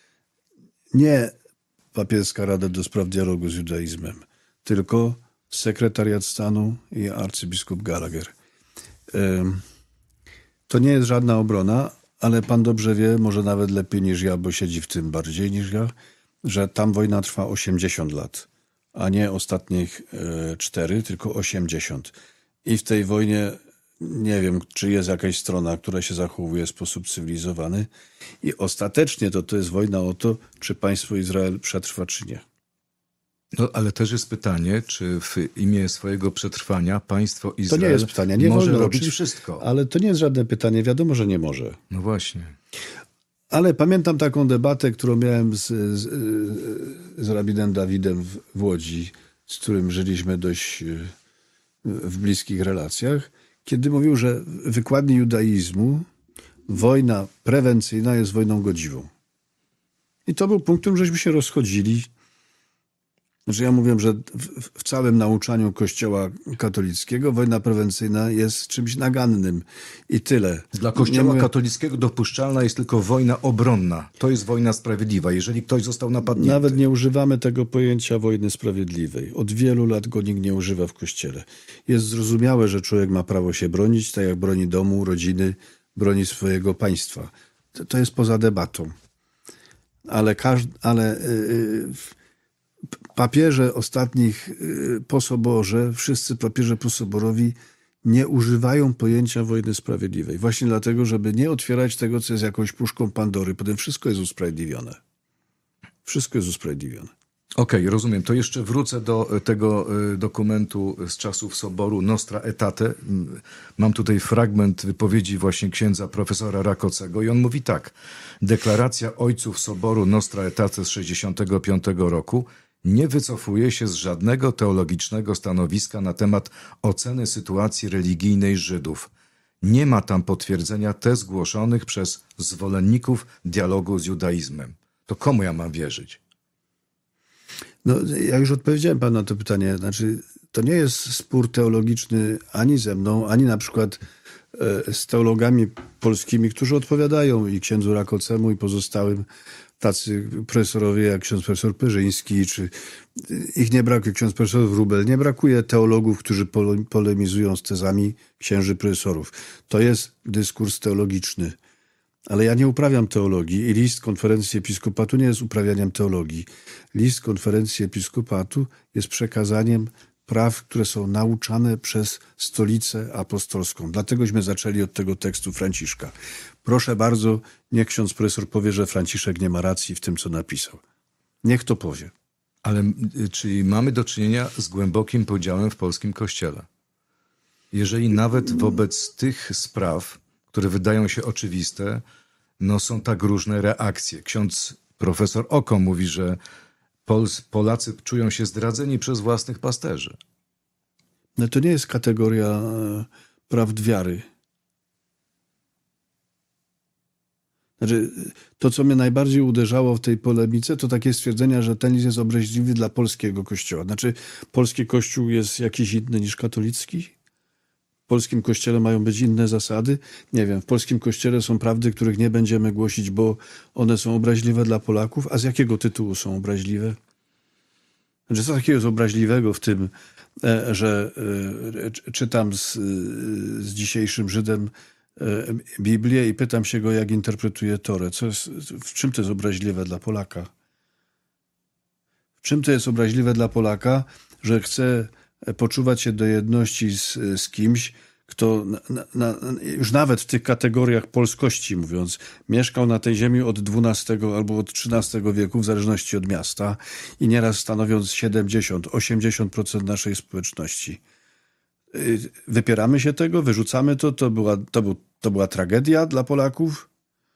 Speaker 4: Nie papieska Rada do Spraw Dialogu z Judaizmem, tylko sekretariat stanu i arcybiskup Gallagher. Ym, To nie jest żadna obrona, ale pan dobrze wie, może nawet lepiej niż ja, bo siedzi w tym bardziej niż ja, że tam wojna trwa osiemdziesiąt lat, a nie ostatnich y, cztery, tylko osiemdziesiąt. I w tej wojnie nie wiem, czy jest jakaś strona, która się zachowuje w sposób cywilizowany. I ostatecznie to, to jest wojna o to, czy państwo Izrael przetrwa, czy nie.
Speaker 3: No, ale też jest pytanie, czy w imię swojego przetrwania państwo
Speaker 4: To
Speaker 3: Izrael
Speaker 4: nie jest pytanie. Nie
Speaker 3: może
Speaker 4: wolno
Speaker 3: robić
Speaker 4: oczywiście,
Speaker 3: wszystko.
Speaker 4: Ale to nie jest żadne pytanie. Wiadomo, że nie może.
Speaker 3: No właśnie.
Speaker 4: Ale pamiętam taką debatę, którą miałem z, z, z rabinem Dawidem w, w Łodzi, z którym żyliśmy dość w bliskich relacjach, kiedy mówił, że w wykładni judaizmu wojna prewencyjna jest wojną godziwą. I to był punkt, w którym żeśmy się rozchodzili. Znaczy ja mówię, że w, w całym nauczaniu Kościoła katolickiego wojna prewencyjna jest czymś nagannym i tyle.
Speaker 3: Dla Kościoła
Speaker 4: Nie mówię-
Speaker 3: katolickiego dopuszczalna jest tylko wojna obronna. To jest wojna sprawiedliwa, jeżeli ktoś został napadnięty.
Speaker 4: Nawet nie używamy tego pojęcia wojny sprawiedliwej. Od wielu lat go nikt nie używa w Kościele. Jest zrozumiałe, że człowiek ma prawo się bronić, tak jak broni domu, rodziny, broni swojego państwa. To, to jest poza debatą. Ale, każd- ale yy, papieże ostatnich yy, po soborze, wszyscy papieże posoborowi nie używają pojęcia wojny sprawiedliwej. Właśnie dlatego, żeby nie otwierać tego, co jest jakąś puszką Pandory. Potem wszystko jest usprawiedliwione. Wszystko jest usprawiedliwione.
Speaker 3: Okej, rozumiem. To jeszcze wrócę do tego y, dokumentu z czasów Soboru Nostra Aetate. Mm, Mam tutaj fragment wypowiedzi właśnie księdza profesora Rakocego i on mówi tak. Deklaracja ojców Soboru Nostra Aetate z sześćdziesiątego piątego roku nie wycofuje się z żadnego teologicznego stanowiska na temat oceny sytuacji religijnej Żydów. Nie ma tam potwierdzenia tez głoszonych przez zwolenników dialogu z judaizmem. To komu ja mam wierzyć?
Speaker 4: No, ja już odpowiedziałem panu na to pytanie. Znaczy, to nie jest spór teologiczny ani ze mną, ani na przykład z teologami polskimi, którzy odpowiadają i księdzu Rakocemu, i pozostałym, tacy profesorowie jak ksiądz profesor Pyrzyński, czy ich nie brakuje, ksiądz profesor Wróbel. Nie brakuje teologów, którzy polemizują z tezami księży profesorów. To jest dyskurs teologiczny. Ale ja nie uprawiam teologii i list konferencji episkopatu nie jest uprawianiem teologii. List konferencji episkopatu jest przekazaniem praw, które są nauczane przez Stolicę Apostolską. Dlategośmy zaczęli od tego tekstu Franciszka. Proszę bardzo, niech ksiądz profesor powie, że Franciszek nie ma racji w tym, co napisał. Niech to powie.
Speaker 3: Ale czyli mamy do czynienia z głębokim podziałem w polskim Kościele. Jeżeli nawet wobec tych spraw, które wydają się oczywiste, no są tak różne reakcje. Ksiądz profesor Oko mówi, że Pols- Polacy czują się zdradzeni przez własnych pasterzy.
Speaker 4: No to nie jest kategoria e, prawd wiary. Znaczy, to, co mnie najbardziej uderzało w tej polemice, to takie stwierdzenia, że ten list jest obraźliwy dla polskiego Kościoła. Znaczy, polski Kościół jest jakiś inny niż katolicki? W polskim Kościele mają być inne zasady? Nie wiem, w polskim Kościele są prawdy, których nie będziemy głosić, bo one są obraźliwe dla Polaków. A z jakiego tytułu są obraźliwe? Znaczy, co takiego jest obraźliwego w tym, że czytam z, z dzisiejszym Żydem Biblię i pytam się go, jak interpretuje Torę. Co jest, w czym to jest obraźliwe dla Polaka? W czym to jest obraźliwe dla Polaka, że chce poczuwać się do jedności z, z kimś, kto na, na, już nawet w tych kategoriach polskości mówiąc, mieszkał na tej ziemi od dwunastego albo od trzynastego wieku, w zależności od miasta, i nieraz stanowiąc siedemdziesiąt do osiemdziesięciu procent naszej społeczności. Wypieramy się tego, wyrzucamy to, to była, to, był, to była tragedia dla Polaków.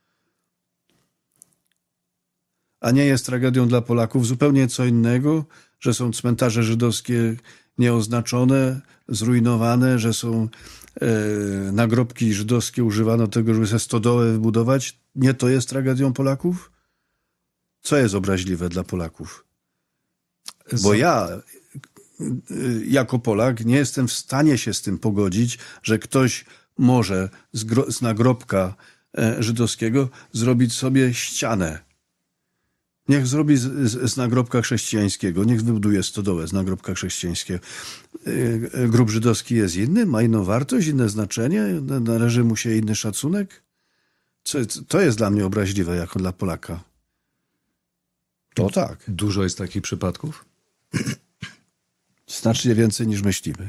Speaker 4: A nie jest tragedią dla Polaków zupełnie co innego, że są cmentarze żydowskie nieoznaczone, zrujnowane, że są e, nagrobki żydowskie używane do tego, żeby sobie stodołę wybudować. Nie to jest tragedią Polaków? Co jest obraźliwe dla Polaków? Bo ja jako Polak nie jestem w stanie się z tym pogodzić, że ktoś może z, gro- z nagrobka e, żydowskiego zrobić sobie ścianę. Niech zrobi z, z, z nagrobka chrześcijańskiego, niech wybuduje stodołę z nagrobka chrześcijańskiego. E, grób żydowski jest inny, ma inną wartość, inne znaczenie, należy mu się inny szacunek. Co, to jest dla mnie obraźliwe jako dla Polaka. To tak.
Speaker 3: Dużo jest takich przypadków?
Speaker 4: Znacznie więcej niż myślimy.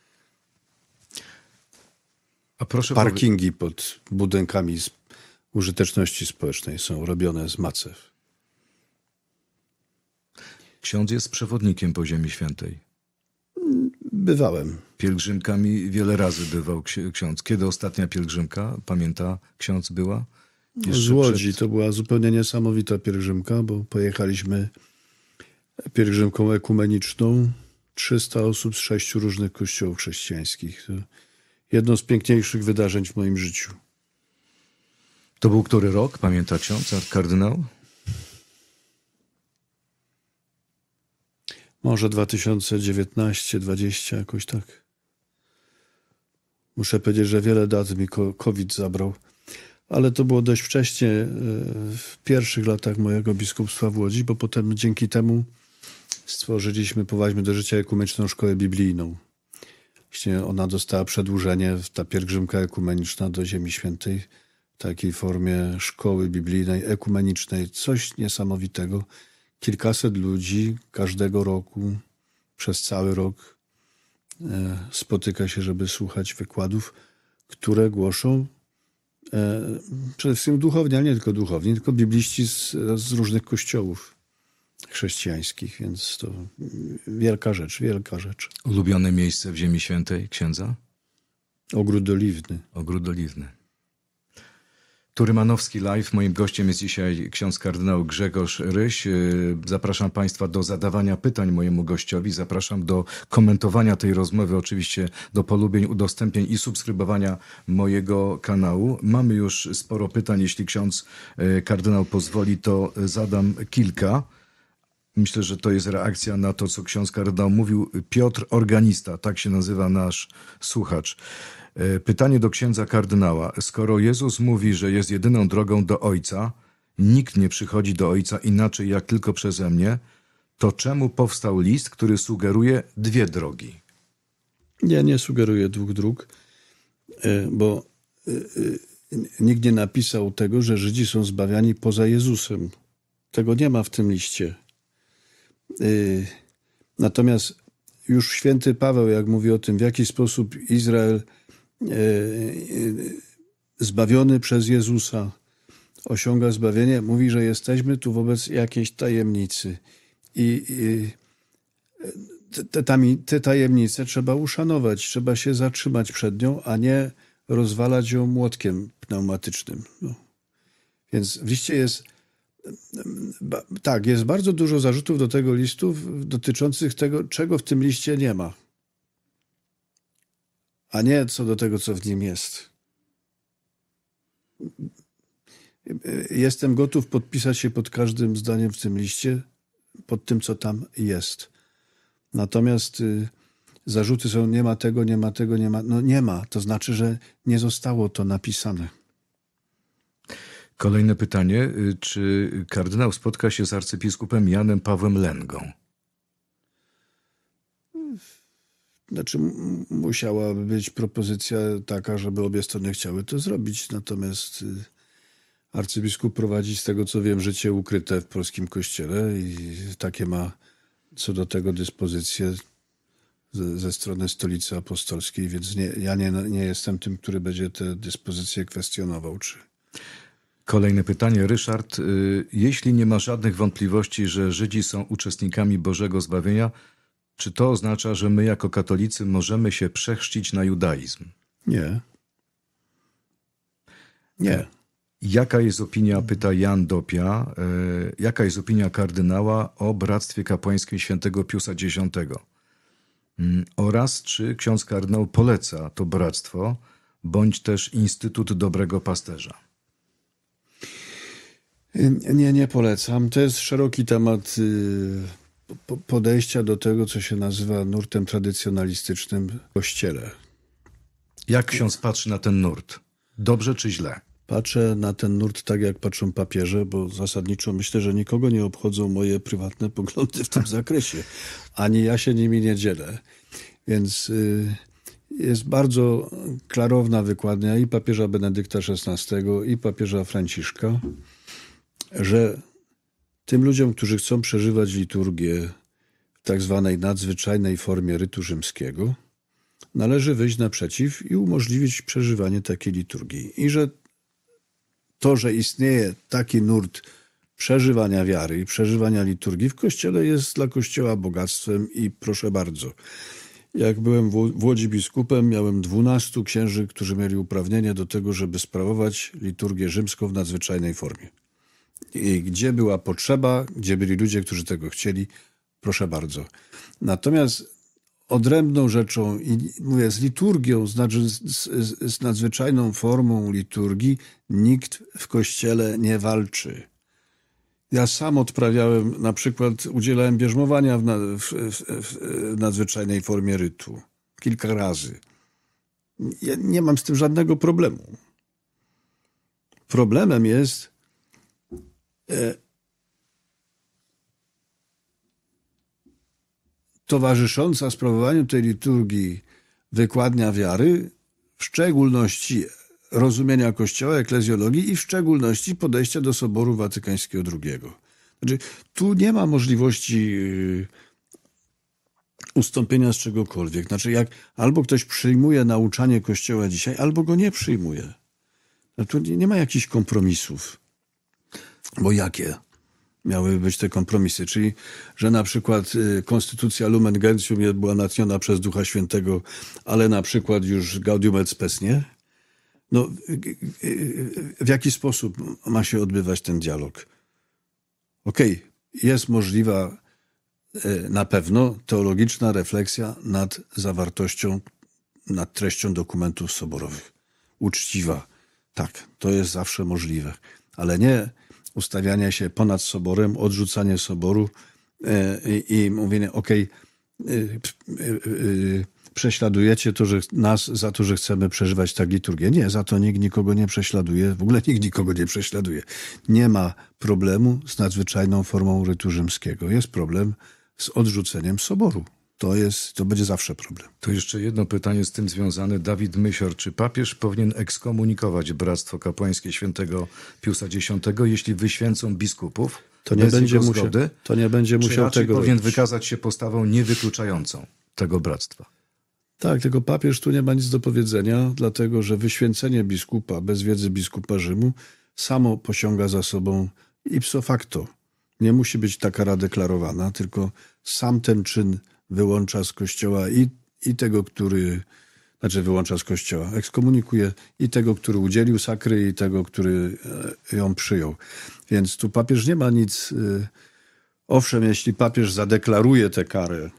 Speaker 3: A proszę
Speaker 4: Parkingi powie... pod budynkami z użyteczności społecznej są robione z macew.
Speaker 3: Ksiądz jest przewodnikiem po Ziemi Świętej.
Speaker 4: Bywałem.
Speaker 3: Pielgrzymkami wiele razy bywał ksiądz. Kiedy ostatnia pielgrzymka, pamięta ksiądz, była?
Speaker 4: Jeszcze z Łodzi. Przed... To była zupełnie niesamowita pielgrzymka, bo pojechaliśmy pielgrzymką ekumeniczną. trzysta osób z sześciu różnych kościołów chrześcijańskich. To jedno z piękniejszych wydarzeń w moim życiu.
Speaker 3: To był który rok, pamięta ksiądz, kardynał?
Speaker 4: Może dwa tysiące dziewiętnasty, dwudziesty, jakoś tak. Muszę powiedzieć, że wiele dat mi COVID zabrał. Ale to było dość wcześnie, w pierwszych latach mojego biskupstwa w Łodzi, bo potem dzięki temu stworzyliśmy, powołaliśmy do życia ekumeniczną szkołę biblijną. Właśnie ona dostała przedłużenie, ta pielgrzymka ekumeniczna do Ziemi Świętej, w takiej formie szkoły biblijnej, ekumenicznej. Coś niesamowitego. Kilkaset ludzi każdego roku, przez cały rok spotyka się, żeby słuchać wykładów, które głoszą przede wszystkim duchowni, ale nie tylko duchowni, tylko bibliści z, z różnych kościołów chrześcijańskich, więc to wielka rzecz, wielka rzecz.
Speaker 3: Ulubione miejsce w Ziemi Świętej księdza?
Speaker 4: Ogród Oliwny.
Speaker 3: Ogród Oliwny. Tu Rymanowski Live. Moim gościem jest dzisiaj ksiądz kardynał Grzegorz Ryś. Zapraszam Państwa do zadawania pytań mojemu gościowi. Zapraszam do komentowania tej rozmowy, oczywiście do polubień, udostępnień i subskrybowania mojego kanału. Mamy już sporo pytań. Jeśli ksiądz kardynał pozwoli, to zadam kilka. Myślę, że to jest reakcja na to, co ksiądz kardynał mówił. Piotr Organista, tak się nazywa nasz słuchacz. Pytanie do księdza kardynała. Skoro Jezus mówi, że jest jedyną drogą do Ojca, nikt nie przychodzi do Ojca inaczej jak tylko przeze mnie, to czemu powstał list, który sugeruje dwie drogi?
Speaker 4: Ja nie sugeruję dwóch dróg, bo nikt nie napisał tego, że Żydzi są zbawiani poza Jezusem. Tego nie ma w tym liście. Natomiast już święty Paweł, jak mówi o tym, w jaki sposób Izrael zbawiony przez Jezusa osiąga zbawienie, mówi, że jesteśmy tu wobec jakiejś tajemnicy. I, i te, te tajemnice trzeba uszanować, trzeba się zatrzymać przed nią, a nie rozwalać ją młotkiem pneumatycznym. No. Więc w liście jest tak, jest bardzo dużo zarzutów do tego listu dotyczących tego, czego w tym liście nie ma, a nie co do tego, co w nim jest. Jestem gotów podpisać się pod każdym zdaniem w tym liście, pod tym, co tam jest. Natomiast y, zarzuty są, nie ma tego, nie ma tego, nie ma. No nie ma, to znaczy, że nie zostało to napisane.
Speaker 3: Kolejne pytanie. Czy kardynał spotka się z arcybiskupem Janem Pawłem Lengą?
Speaker 4: Znaczy m- musiałaby być propozycja taka, żeby obie strony chciały to zrobić. Natomiast y, arcybiskup prowadzi, z tego co wiem, życie ukryte w polskim kościele i takie ma co do tego dyspozycje ze, ze strony Stolicy Apostolskiej, więc nie, ja nie, nie jestem tym, który będzie te dyspozycje kwestionował. Czy...
Speaker 3: Kolejne pytanie. Ryszard, jeśli nie ma żadnych wątpliwości, że Żydzi są uczestnikami Bożego zbawienia, czy to oznacza, że my jako katolicy możemy się przechrzcić na judaizm?
Speaker 4: Nie. Nie.
Speaker 3: Jaka jest opinia, pyta Jan Dopia, jaka jest opinia kardynała o bractwie kapłańskim świętego Piusa Dziesiątego? Oraz czy ksiądz kardynał poleca to bractwo, bądź też Instytut Dobrego Pasterza?
Speaker 4: Nie, nie polecam. To jest szeroki temat podejścia do tego, co się nazywa nurtem tradycjonalistycznym w Kościele.
Speaker 3: Jak ksiądz patrzy na ten nurt? Dobrze czy źle?
Speaker 4: Patrzę na ten nurt tak, jak patrzą papieże, bo zasadniczo myślę, że nikogo nie obchodzą moje prywatne poglądy w tym zakresie. Ani ja się nimi nie dzielę. Więc y, jest bardzo klarowna wykładnia i papieża Benedykta szesnastego, i papieża Franciszka, że tym ludziom, którzy chcą przeżywać liturgię w tak zwanej nadzwyczajnej formie rytu rzymskiego, należy wyjść naprzeciw i umożliwić przeżywanie takiej liturgii. I że to, że istnieje taki nurt przeżywania wiary i przeżywania liturgii w Kościele, jest dla Kościoła bogactwem i proszę bardzo. Jak byłem w Łodzi biskupem, miałem dwunastu księży, którzy mieli uprawnienie do tego, żeby sprawować liturgię rzymską w nadzwyczajnej formie. I gdzie była potrzeba, gdzie byli ludzie, którzy tego chcieli, proszę bardzo. Natomiast odrębną rzeczą, i mówię, z liturgią, znaczy z, z, z nadzwyczajną formą liturgii, nikt w Kościele nie walczy. Ja sam odprawiałem, na przykład udzielałem bierzmowania w, na, w, w, w nadzwyczajnej formie rytu. Kilka razy. Ja nie mam z tym żadnego problemu. Problemem jest e, towarzysząca sprawowaniu tej liturgii wykładnia wiary, w szczególności rozumienia Kościoła, eklezjologii i w szczególności podejścia do Soboru Watykańskiego drugiego. Znaczy, tu nie ma możliwości ustąpienia z czegokolwiek. Znaczy, jak albo ktoś przyjmuje nauczanie Kościoła dzisiaj, albo go nie przyjmuje. No, tu nie ma jakichś kompromisów. Bo jakie miały być te kompromisy? Czyli, że na przykład konstytucja Lumen Gentium była natchniona przez Ducha Świętego, ale na przykład już Gaudium et Spes nie? No, w jaki sposób ma się odbywać ten dialog? Okej, okay, jest możliwa na pewno teologiczna refleksja nad zawartością, nad treścią dokumentów soborowych. Uczciwa. Tak, to jest zawsze możliwe. Ale nie ustawianie się ponad soborem, odrzucanie soboru i, i mówienie, okej, okay, prześladujecie to, że nas za to, że chcemy przeżywać tak liturgię. Nie, za to nikt nikogo nie prześladuje. W ogóle nikt nikogo nie prześladuje. Nie ma problemu z nadzwyczajną formą rytu rzymskiego. Jest problem z odrzuceniem soboru. To jest, to będzie zawsze problem.
Speaker 3: To jeszcze jedno pytanie z tym związane. Dawid Mysior, czy papież powinien ekskomunikować Bractwo Kapłańskie świętego Piusa X, jeśli wyświęcą biskupów?
Speaker 4: To nie, będzie musiał,
Speaker 3: zgody,
Speaker 4: to nie będzie musiał
Speaker 3: czy raczej
Speaker 4: tego
Speaker 3: powinien
Speaker 4: robić.
Speaker 3: wykazać się postawą niewykluczającą tego bractwa?
Speaker 4: Tak, tylko papież tu nie ma nic do powiedzenia, dlatego że wyświęcenie biskupa bez wiedzy biskupa Rzymu samo posiąga za sobą ipso facto. Nie musi być ta kara deklarowana, tylko sam ten czyn wyłącza z kościoła i, i tego, który, znaczy wyłącza z kościoła, ekskomunikuje i tego, który udzielił sakry, i tego, który ją przyjął. Więc tu papież nie ma nic. Owszem, jeśli papież zadeklaruje tę karę,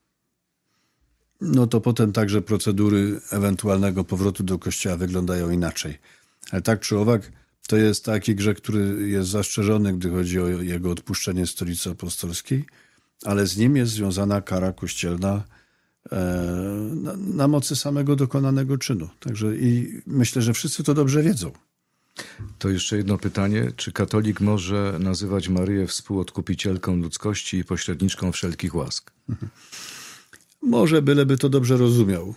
Speaker 4: no to potem także procedury ewentualnego powrotu do kościoła wyglądają inaczej. Ale tak czy owak, to jest taki grzech, który jest zastrzeżony, gdy chodzi o jego odpuszczenie Stolicy Apostolskiej, ale z nim jest związana kara kościelna e, na, na mocy samego dokonanego czynu. Także i myślę, że wszyscy to dobrze wiedzą.
Speaker 3: To jeszcze jedno pytanie. Czy katolik może nazywać Maryję współodkupicielką ludzkości i pośredniczką wszelkich łask?
Speaker 4: Może, byleby to dobrze rozumiał.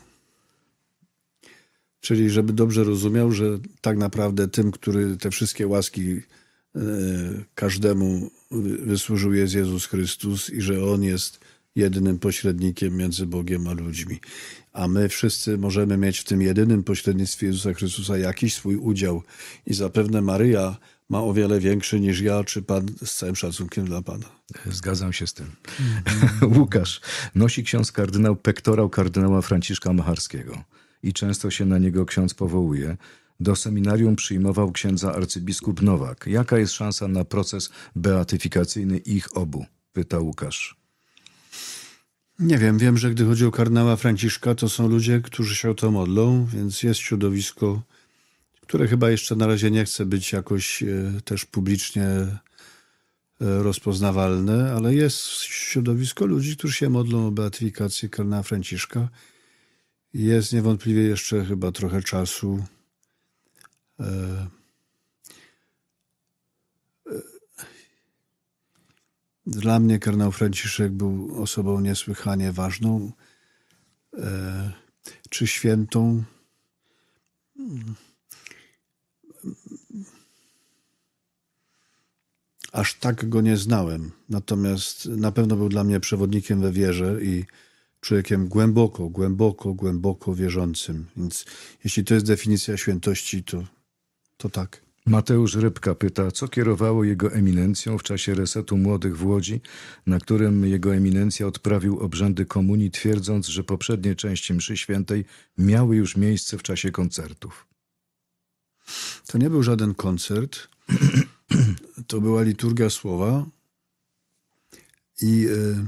Speaker 4: Czyli żeby dobrze rozumiał, że tak naprawdę tym, który te wszystkie łaski e, każdemu wysłużył, jest Jezus Chrystus i że On jest jedynym pośrednikiem między Bogiem a ludźmi. A my wszyscy możemy mieć w tym jedynym pośrednictwie Jezusa Chrystusa jakiś swój udział. I zapewne Maryja ma o wiele większy niż ja, czy pan, z całym szacunkiem dla pana.
Speaker 3: Zgadzam się z tym. Mm. Łukasz, nosi ksiądz kardynał pektorał kardynała Franciszka Macharskiego i często się na niego ksiądz powołuje. Do seminarium przyjmował księdza arcybiskup Nowak. Jaka jest szansa na proces beatyfikacyjny ich obu? Pyta Łukasz.
Speaker 4: Nie wiem, wiem, że gdy chodzi o kardynała Franciszka, to są ludzie, którzy się o to modlą, więc jest środowisko, które chyba jeszcze na razie nie chce być jakoś e, też publicznie e, rozpoznawalne, ale jest środowisko ludzi, którzy się modlą o beatyfikację kardynała Franciszka. Jest niewątpliwie jeszcze chyba trochę czasu. E, e, Dla mnie kardynał Franciszek był osobą niesłychanie ważną, e, czy świętą. Aż tak go nie znałem, natomiast na pewno był dla mnie przewodnikiem we wierze i człowiekiem głęboko, głęboko, głęboko wierzącym. Więc jeśli to jest definicja świętości, to, to tak.
Speaker 3: Mateusz Rybka pyta, co kierowało jego eminencją w czasie resetu młodych w Łodzi, na którym jego eminencja odprawił obrzędy komunii, twierdząc, że poprzednie części mszy świętej miały już miejsce w czasie koncertów.
Speaker 4: To nie był żaden koncert. To była liturgia słowa i y,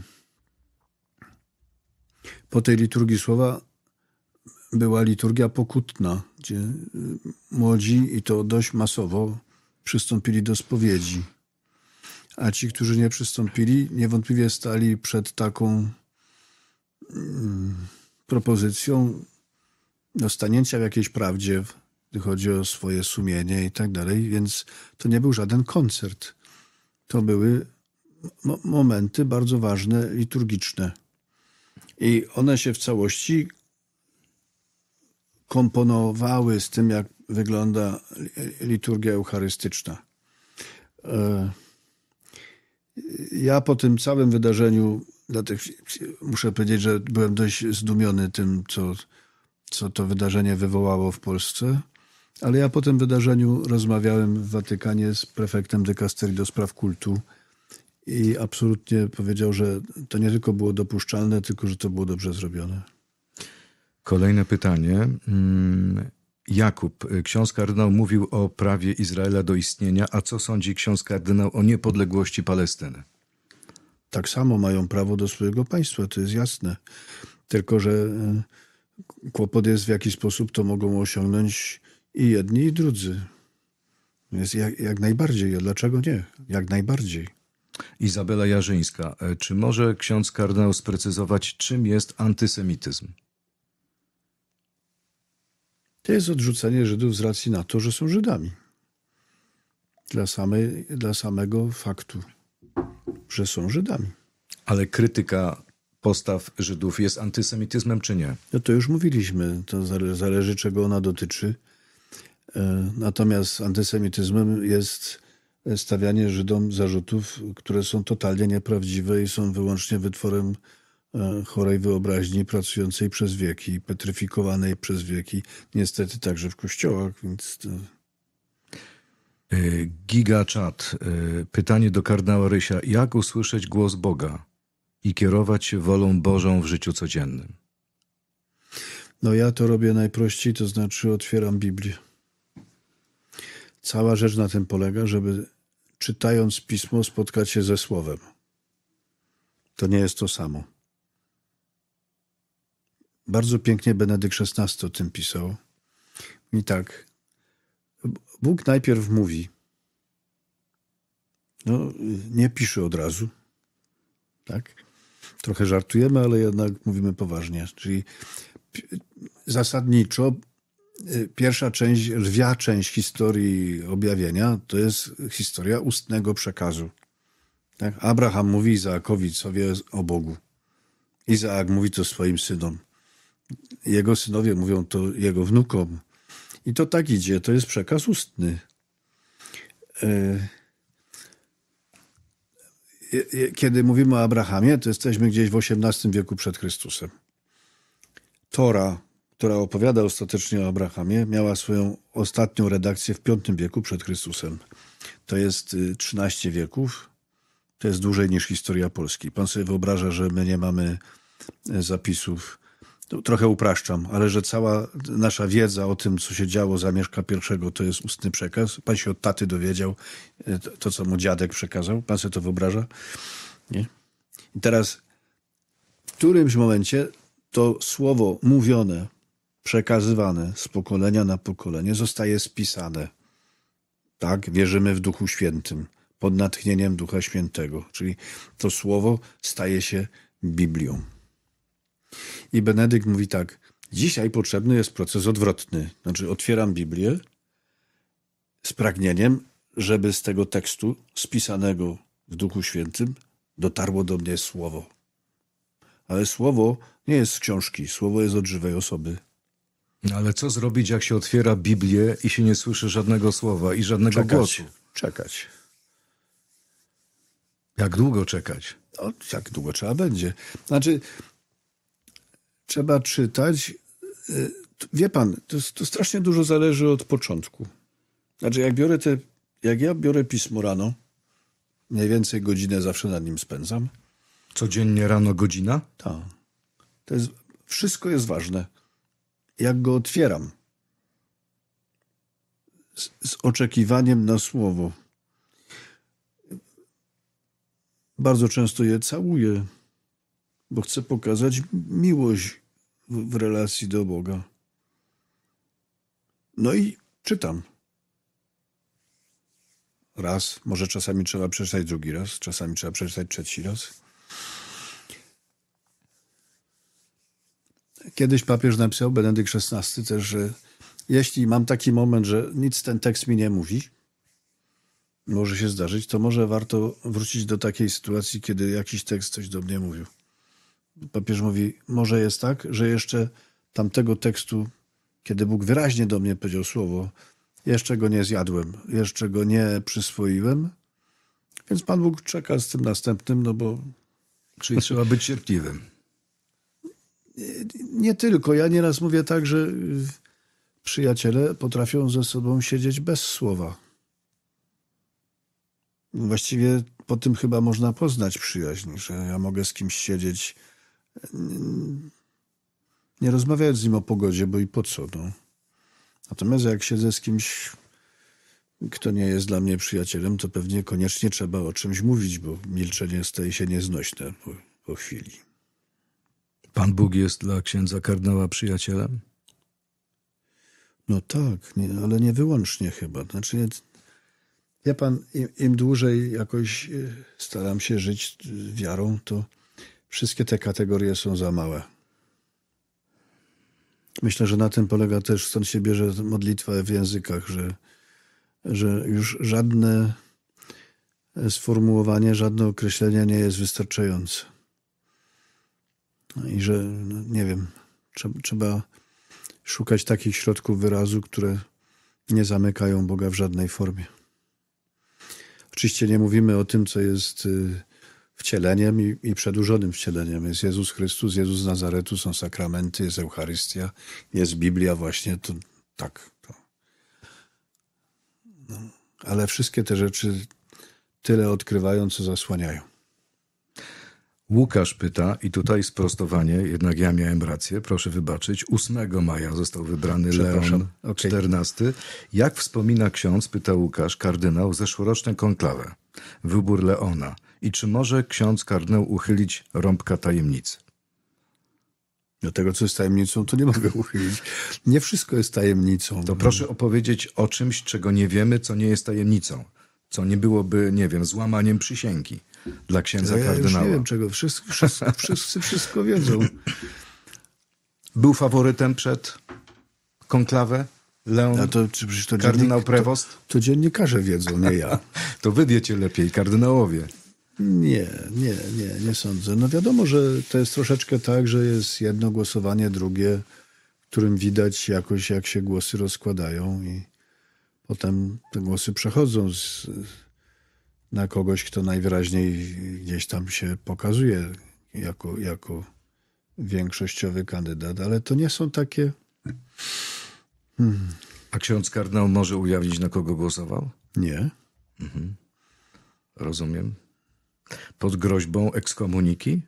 Speaker 4: po tej liturgii słowa była liturgia pokutna, gdzie młodzi, i to dość masowo, przystąpili do spowiedzi. A ci, którzy nie przystąpili, niewątpliwie stali przed taką mm, propozycją no, stanięcia w jakiejś prawdzie, gdy chodzi o swoje sumienie i tak dalej, więc to nie był żaden koncert. To były mo- momenty bardzo ważne, liturgiczne. I one się w całości komponowały z tym, jak wygląda liturgia eucharystyczna. Ja po tym całym wydarzeniu, dlatego muszę powiedzieć, że byłem dość zdumiony tym, co, co to wydarzenie wywołało w Polsce, ale ja po tym wydarzeniu rozmawiałem w Watykanie z prefektem dykasterii do spraw kultu i absolutnie powiedział, że to nie tylko było dopuszczalne, tylko że to było dobrze zrobione.
Speaker 3: Kolejne pytanie. Jakub, ksiądz kardynał mówił o prawie Izraela do istnienia, a co sądzi ksiądz kardynał o niepodległości Palestyny?
Speaker 4: Tak samo mają prawo do swojego państwa, to jest jasne. Tylko że kłopot jest, w jaki sposób to mogą osiągnąć i jedni, i drudzy. Jest jak, jak najbardziej, a dlaczego nie? Jak najbardziej.
Speaker 3: Izabela Jarzyńska. Czy może ksiądz kardynał sprecyzować, czym jest antysemityzm?
Speaker 4: To jest odrzucenie Żydów z racji na to, że są Żydami. Dla, samej, dla samego faktu, że są Żydami.
Speaker 3: Ale krytyka postaw Żydów jest antysemityzmem, czy nie?
Speaker 4: No to już mówiliśmy, to zale, zależy czego ona dotyczy. Natomiast antysemityzmem jest stawianie Żydom zarzutów, które są totalnie nieprawdziwe i są wyłącznie wytworem chorej wyobraźni, pracującej przez wieki, petryfikowanej przez wieki, niestety także w kościołach, więc... To...
Speaker 3: Giga Chat. Pytanie do kardynała Rysia. Jak usłyszeć głos Boga i kierować się wolą Bożą w życiu codziennym?
Speaker 4: No ja to robię najprościej, to znaczy otwieram Biblię. Cała rzecz na tym polega, żeby czytając Pismo spotkać się ze Słowem. To nie jest to samo. Bardzo pięknie Benedykt szesnasty o tym pisał. I tak, Bóg najpierw mówi. No, nie pisze od razu. Tak? Trochę żartujemy, ale jednak mówimy poważnie. Czyli zasadniczo pierwsza część, lwia część historii objawienia to jest historia ustnego przekazu. Tak? Abraham mówi Izaakowi, co wie o Bogu. Izaak mówi to swoim synom. Jego synowie mówią to jego wnukom. I to tak idzie. To jest przekaz ustny. Kiedy mówimy o Abrahamie, to jesteśmy gdzieś w osiemnastym wieku przed Chrystusem. Tora, która opowiada ostatecznie o Abrahamie, miała swoją ostatnią redakcję w piątym wieku przed Chrystusem. To jest trzynaście wieków. To jest dłużej niż historia Polski. Pan sobie wyobraża, że my nie mamy zapisów. To trochę upraszczam, ale że cała nasza wiedza o tym, co się działo za Mieszka I, to jest ustny przekaz. Pan się od taty dowiedział to, co mu dziadek przekazał. Pan sobie to wyobraża? Nie? I teraz w którymś momencie to słowo mówione, przekazywane z pokolenia na pokolenie zostaje spisane. Tak? Wierzymy w Duchu Świętym, pod natchnieniem Ducha Świętego. Czyli to słowo staje się Biblią. I Benedykt mówi tak, dzisiaj potrzebny jest proces odwrotny. Znaczy otwieram Biblię z pragnieniem, żeby z tego tekstu spisanego w Duchu Świętym dotarło do mnie słowo. Ale słowo nie jest z książki, słowo jest od żywej osoby.
Speaker 3: Ale co zrobić, jak się otwiera Biblię i się nie słyszy żadnego słowa i żadnego
Speaker 4: Czekać,
Speaker 3: głosu?
Speaker 4: Czekać.
Speaker 3: Jak długo czekać?
Speaker 4: No, jak długo trzeba będzie. Znaczy... Trzeba czytać. Wie pan, to, to strasznie dużo zależy od początku. Znaczy, jak biorę te, jak ja biorę pismo rano, mniej więcej godzinę zawsze nad nim spędzam.
Speaker 3: Codziennie rano godzina?
Speaker 4: Tak. To jest, wszystko jest ważne. Jak go otwieram. Z, z oczekiwaniem na słowo. Bardzo często je całuję. Bo chcę pokazać miłość w, w relacji do Boga. No i czytam. Raz, może czasami trzeba przeczytać drugi raz, czasami trzeba przeczytać trzeci raz. Kiedyś papież napisał, Benedykt szesnasty też, że jeśli mam taki moment, że nic ten tekst mi nie mówi, może się zdarzyć, to może warto wrócić do takiej sytuacji, kiedy jakiś tekst coś do mnie mówił. Papież mówi, może jest tak, że jeszcze tamtego tekstu, kiedy Bóg wyraźnie do mnie powiedział słowo, jeszcze go nie zjadłem, jeszcze go nie przyswoiłem, więc Pan Bóg czeka z tym następnym, no bo...
Speaker 3: Czyli trzeba być cierpliwym.
Speaker 4: Nie, nie tylko. Ja nieraz mówię tak, że przyjaciele potrafią ze sobą siedzieć bez słowa. Właściwie po tym chyba można poznać przyjaźń, że ja mogę z kimś siedzieć, nie rozmawiać z nim o pogodzie, bo i po co, no. Natomiast jak siedzę z kimś, kto nie jest dla mnie przyjacielem, to pewnie koniecznie trzeba o czymś mówić, bo milczenie staje się nieznośne po, po chwili.
Speaker 3: Pan Bóg jest dla księdza kardynała przyjacielem?
Speaker 4: No tak, nie, ale nie wyłącznie chyba. Znaczy, Wie pan, im, im dłużej jakoś staram się żyć wiarą, to wszystkie te kategorie są za małe. Myślę, że na tym polega też, stąd się bierze modlitwa w językach, że, że już żadne sformułowanie, żadne określenie nie jest wystarczające. I że, no, nie wiem, trzeba, trzeba szukać takich środków wyrazu, które nie zamykają Boga w żadnej formie. Oczywiście nie mówimy o tym, co jest wcieleniem i, i przedłużonym wcieleniem. Jest Jezus Chrystus, Jezus z Nazaretu, są sakramenty, jest Eucharystia, jest Biblia właśnie, to tak. To. No. Ale wszystkie te rzeczy tyle odkrywają, co zasłaniają.
Speaker 3: Łukasz pyta, i tutaj sprostowanie, jednak ja miałem rację, proszę wybaczyć, ósmego maja został wybrany Leon
Speaker 4: okay.
Speaker 3: czternasty. Jak wspomina ksiądz, pyta Łukasz, kardynał, zeszłoroczną konklawę, wybór Leona i czy może ksiądz kardynał uchylić rąbka tajemnicy?
Speaker 4: Do tego, co jest tajemnicą, to nie mogę uchylić. Nie wszystko jest tajemnicą.
Speaker 3: To proszę opowiedzieć o czymś, czego nie wiemy, co nie jest tajemnicą. Co nie byłoby, nie wiem, złamaniem przysięgi dla księdza
Speaker 4: ja
Speaker 3: kardynała.
Speaker 4: Ja już nie wiem czego. Wszyscy, wszyscy, wszyscy wszystko wiedzą.
Speaker 3: Był faworytem przed konklawę Leon,
Speaker 4: A to, czy, to
Speaker 3: kardynał
Speaker 4: dziennik,
Speaker 3: Prewost?
Speaker 4: To, to dziennikarze wiedzą, nie ja.
Speaker 3: To wy wiecie lepiej, kardynałowie.
Speaker 4: Nie, nie, nie, nie sądzę. No wiadomo, że to jest troszeczkę tak, że jest jedno głosowanie, drugie, w którym widać jakoś, jak się głosy rozkładają i potem te głosy przechodzą z, na kogoś, kto najwyraźniej gdzieś tam się pokazuje jako, jako większościowy kandydat, ale to nie są takie... Hmm.
Speaker 3: A ksiądz kardynał może ujawnić, na kogo głosował?
Speaker 4: Nie.
Speaker 3: Mhm. Rozumiem. Pod groźbą ekskomuniki?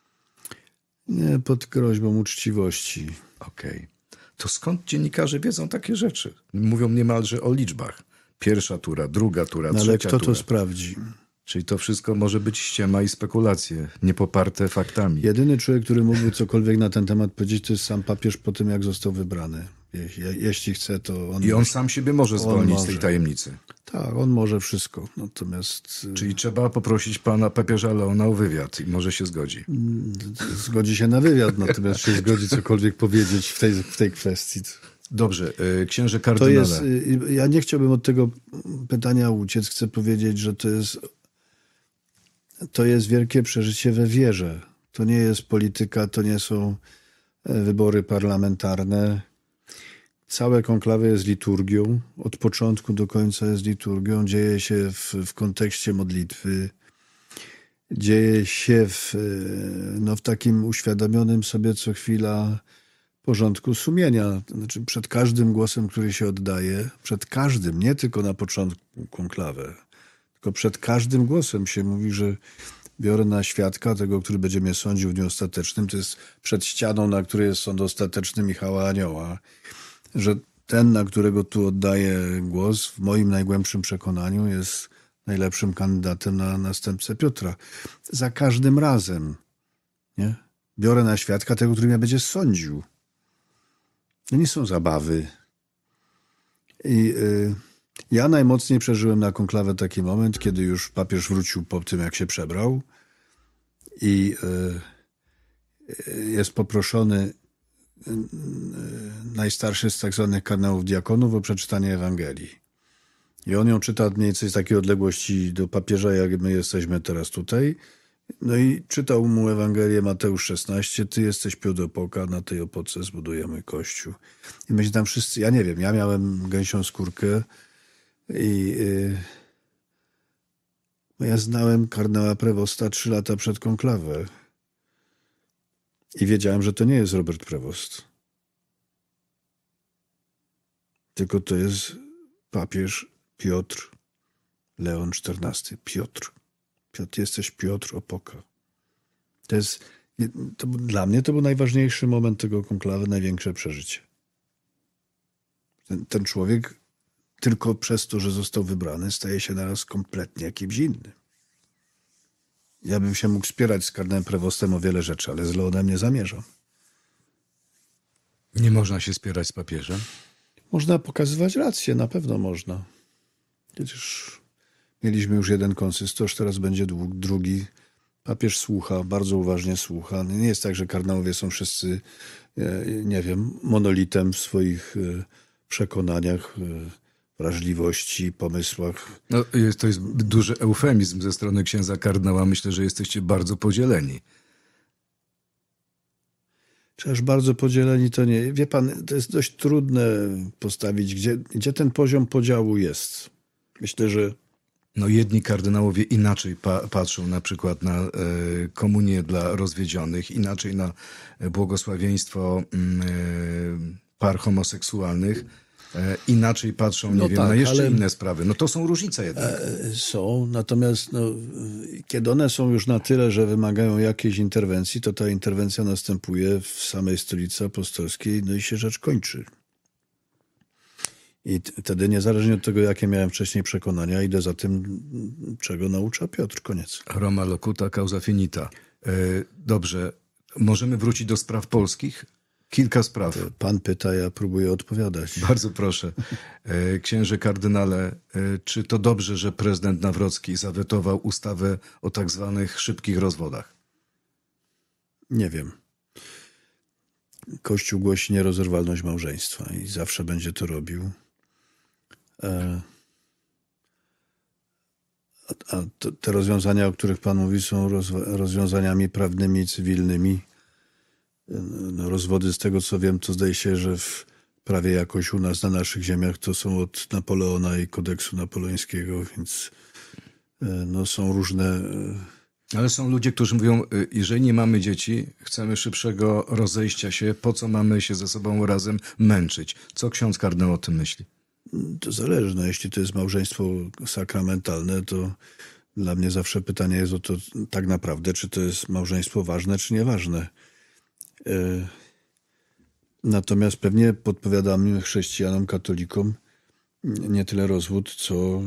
Speaker 4: Nie, pod groźbą uczciwości.
Speaker 3: Okej. Okay. To skąd dziennikarze wiedzą takie rzeczy? Mówią niemalże o liczbach. Pierwsza tura, druga tura,
Speaker 4: no,
Speaker 3: trzecia
Speaker 4: ale kto
Speaker 3: tura.
Speaker 4: to sprawdzi?
Speaker 3: Czyli to wszystko może być ściema i spekulacje, niepoparte faktami.
Speaker 4: Jedyny człowiek, który mógłby cokolwiek na ten temat powiedzieć, to jest sam papież po tym, jak został wybrany. Je, jeśli chce, to on...
Speaker 3: I on sam siebie może zwolnić
Speaker 4: może.
Speaker 3: z tej tajemnicy.
Speaker 4: Tak, on może wszystko. Natomiast...
Speaker 3: Czyli trzeba poprosić pana papieża Leona o wywiad i może się zgodzi.
Speaker 4: Zgodzi się na wywiad, natomiast się zgodzi cokolwiek powiedzieć w tej, w tej kwestii.
Speaker 3: Dobrze, księże kardynale.
Speaker 4: To jest, ja nie chciałbym od tego pytania uciec. Chcę powiedzieć, że to jest, to jest wielkie przeżycie we wierze. To nie jest polityka, to nie są wybory parlamentarne. Całe konklawe jest liturgią. Od początku do końca jest liturgią. Dzieje się w, w kontekście modlitwy. Dzieje się w, no, w takim uświadomionym sobie co chwila porządku sumienia. Znaczy przed każdym głosem, który się oddaje, przed każdym, nie tylko na początku konklawy, tylko przed każdym głosem się mówi, że biorę na świadka tego, który będzie mnie sądził w dniu ostatecznym. To jest przed ścianą, na której jest sąd ostateczny Michała Anioła. Że ten, na którego tu oddaję głos, w moim najgłębszym przekonaniu jest najlepszym kandydatem na następcę Piotra. Za każdym razem, nie? Biorę na świadka tego, który mnie będzie sądził. To nie są zabawy. I y, ja najmocniej przeżyłem na konklawę taki moment, kiedy już papież wrócił po tym, jak się przebrał i y, y, jest poproszony y, y, najstarszy z tak zwanych kardynałów diakonów o przeczytanie Ewangelii. I on ją czyta mniej więcej z takiej odległości do papieża, jak my jesteśmy teraz tutaj. No i czytał mu Ewangelię Mateusz szesnaście. Ty jesteś piód opoka, na tej opoce zbudujemy kościół. I myśmy tam wszyscy, ja nie wiem, ja miałem gęsią skórkę i yy, ja znałem kardynała Prewosta trzy lata przed konklawę. I wiedziałem, że to nie jest Robert Prewost. Tylko to jest papież Piotr Leon czternasty. Piotr. Piotr, jesteś Piotr Opoka. To jest, to, dla mnie to był najważniejszy moment tego konklawy, największe przeżycie. Ten, ten człowiek tylko przez to, że został wybrany, staje się naraz kompletnie jakimś innym. Ja bym się mógł spierać z kardynałem Prewostem o wiele rzeczy, ale z Leonem nie zamierzam.
Speaker 3: Nie można się spierać z papieżem?
Speaker 4: Można pokazywać rację, na pewno można. Przecież Mieliśmy już jeden konsystorz, teraz będzie drugi. Papież słucha, bardzo uważnie słucha. Nie jest tak, że kardynałowie są wszyscy, nie wiem, monolitem w swoich przekonaniach, wrażliwości, pomysłach.
Speaker 3: No, jest, to jest duży eufemizm ze strony księdza kardynała. Myślę, że jesteście bardzo podzieleni.
Speaker 4: Czy aż bardzo podzieleni to nie. Wie pan, to jest dość trudne postawić, gdzie, gdzie ten poziom podziału jest. Myślę, że
Speaker 3: No jedni kardynałowie inaczej pa- patrzą na przykład na e, komunię dla rozwiedzionych, inaczej na błogosławieństwo e, par homoseksualnych, e, inaczej patrzą, nie
Speaker 4: No
Speaker 3: wiem,
Speaker 4: tak,
Speaker 3: na jeszcze
Speaker 4: ale-
Speaker 3: inne sprawy. No to są różnice jednak.
Speaker 4: e, są, natomiast no, kiedy one są już na tyle, że wymagają jakiejś interwencji, to ta interwencja następuje w samej stolicy apostolskiej, no i się rzecz kończy. I t- wtedy, niezależnie od tego, jakie miałem wcześniej przekonania, idę za tym, czego naucza Piotr. Koniec.
Speaker 3: Roma locuta, causa finita. E, dobrze, możemy wrócić do spraw polskich? Kilka spraw.
Speaker 4: Pan pyta, ja próbuję odpowiadać.
Speaker 3: Bardzo proszę. E, Księże kardynale, e, czy to dobrze, że prezydent Nawrocki zawetował ustawę o tak zwanych szybkich rozwodach?
Speaker 4: Nie wiem. Kościół głosi nierozerwalność małżeństwa i zawsze będzie to robił. E, A, a to, te rozwiązania, o których Pan mówi, są rozwa- rozwiązaniami prawnymi i cywilnymi. No, rozwody, z tego co wiem, to zdaje się, że w prawie jakoś u nas na naszych ziemiach to są od Napoleona i kodeksu napoleońskiego, więc e, no, są różne. e,
Speaker 3: Ale są ludzie, którzy mówią, y, jeżeli nie mamy dzieci, chcemy szybszego rozejścia się, po co mamy się ze sobą razem męczyć? Co ksiądz kardynał o tym myśli?
Speaker 4: To zależy. No, jeśli to jest małżeństwo sakramentalne, to dla mnie zawsze pytanie jest o to tak naprawdę, czy to jest małżeństwo ważne, czy nieważne. E, Natomiast pewnie podpowiadamy chrześcijanom, katolikom nie tyle rozwód, co e,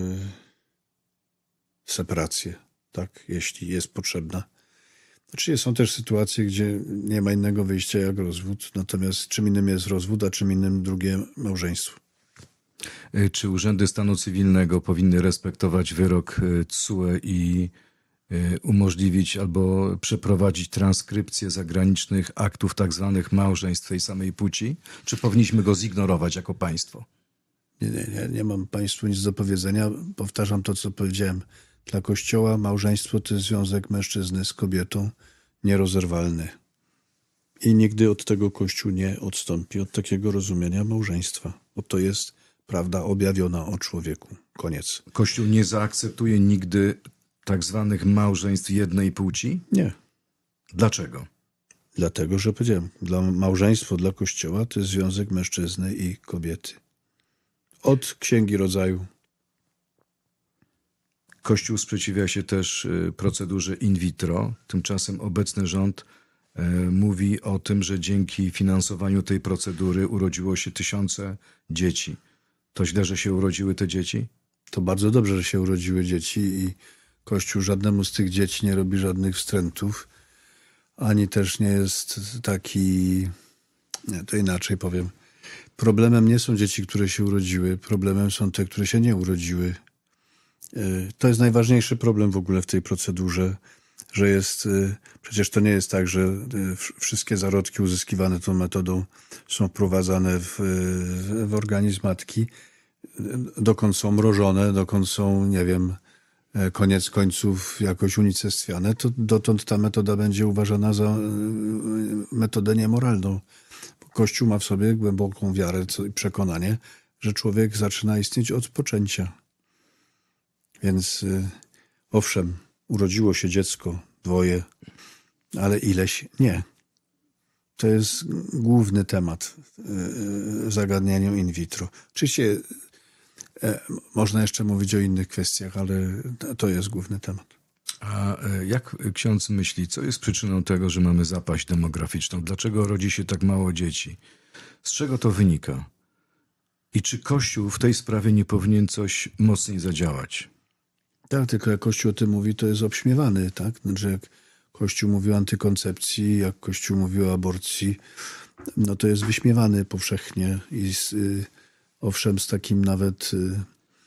Speaker 4: separację, tak, jeśli jest potrzebna. Oczywiście są też sytuacje, gdzie nie ma innego wyjścia jak rozwód, natomiast czym innym jest rozwód, a czym innym drugie małżeństwo.
Speaker 3: Y, Czy urzędy stanu cywilnego powinny respektować wyrok y, T S U E i y, umożliwić albo przeprowadzić transkrypcję zagranicznych aktów tak zwanych małżeństw tej samej płci? Czy powinniśmy go zignorować jako państwo?
Speaker 4: Nie, nie, nie, nie mam Państwu nic do powiedzenia. Powtarzam to, co powiedziałem. Dla Kościoła małżeństwo to jest związek mężczyzny z kobietą nierozerwalny. I nigdy od tego Kościół nie odstąpi, od takiego rozumienia małżeństwa. Bo to jest prawda objawiona o człowieku. Koniec.
Speaker 3: Kościół nie zaakceptuje nigdy tak zwanych małżeństw jednej płci?
Speaker 4: Nie.
Speaker 3: Dlaczego?
Speaker 4: Dlatego, że powiedziałem, dla małżeństwo dla Kościoła to jest związek mężczyzny i kobiety. Od Księgi Rodzaju.
Speaker 3: Kościół sprzeciwia się też y, procedurze in vitro. Tymczasem obecny rząd y, mówi o tym, że dzięki finansowaniu tej procedury urodziło się tysiące dzieci. To źle, że się urodziły te dzieci?
Speaker 4: To bardzo dobrze, że się urodziły dzieci i Kościół żadnemu z tych dzieci nie robi żadnych wstrętów, ani też nie jest taki, nie, to inaczej powiem. Problemem nie są dzieci, które się urodziły, problemem są te, które się nie urodziły. To jest najważniejszy problem w ogóle w tej procedurze, że jest, przecież to nie jest tak, że wszystkie zarodki uzyskiwane tą metodą są wprowadzane w, w organizm matki, dokąd są mrożone, dokąd są, nie wiem, koniec końców jakoś unicestwiane, to dotąd ta metoda będzie uważana za metodę niemoralną. Kościół ma w sobie głęboką wiarę i przekonanie, że człowiek zaczyna istnieć od poczęcia. Więc y, owszem, urodziło się dziecko, dwoje, ale ileś nie. To jest główny temat y, w zagadnieniu in vitro. Oczywiście y, można jeszcze mówić o innych kwestiach, ale to jest główny temat.
Speaker 3: A y, jak ksiądz myśli, co jest przyczyną tego, że mamy zapaść demograficzną? Dlaczego rodzi się tak mało dzieci? Z czego to wynika? I czy Kościół w tej sprawie nie powinien coś mocniej zadziałać?
Speaker 4: Tak, tylko jak Kościół o tym mówi, to jest obśmiewany, tak? Znaczy jak Kościół mówi o antykoncepcji, jak Kościół mówi o aborcji, no to jest wyśmiewany powszechnie i z, y, owszem z takim nawet y,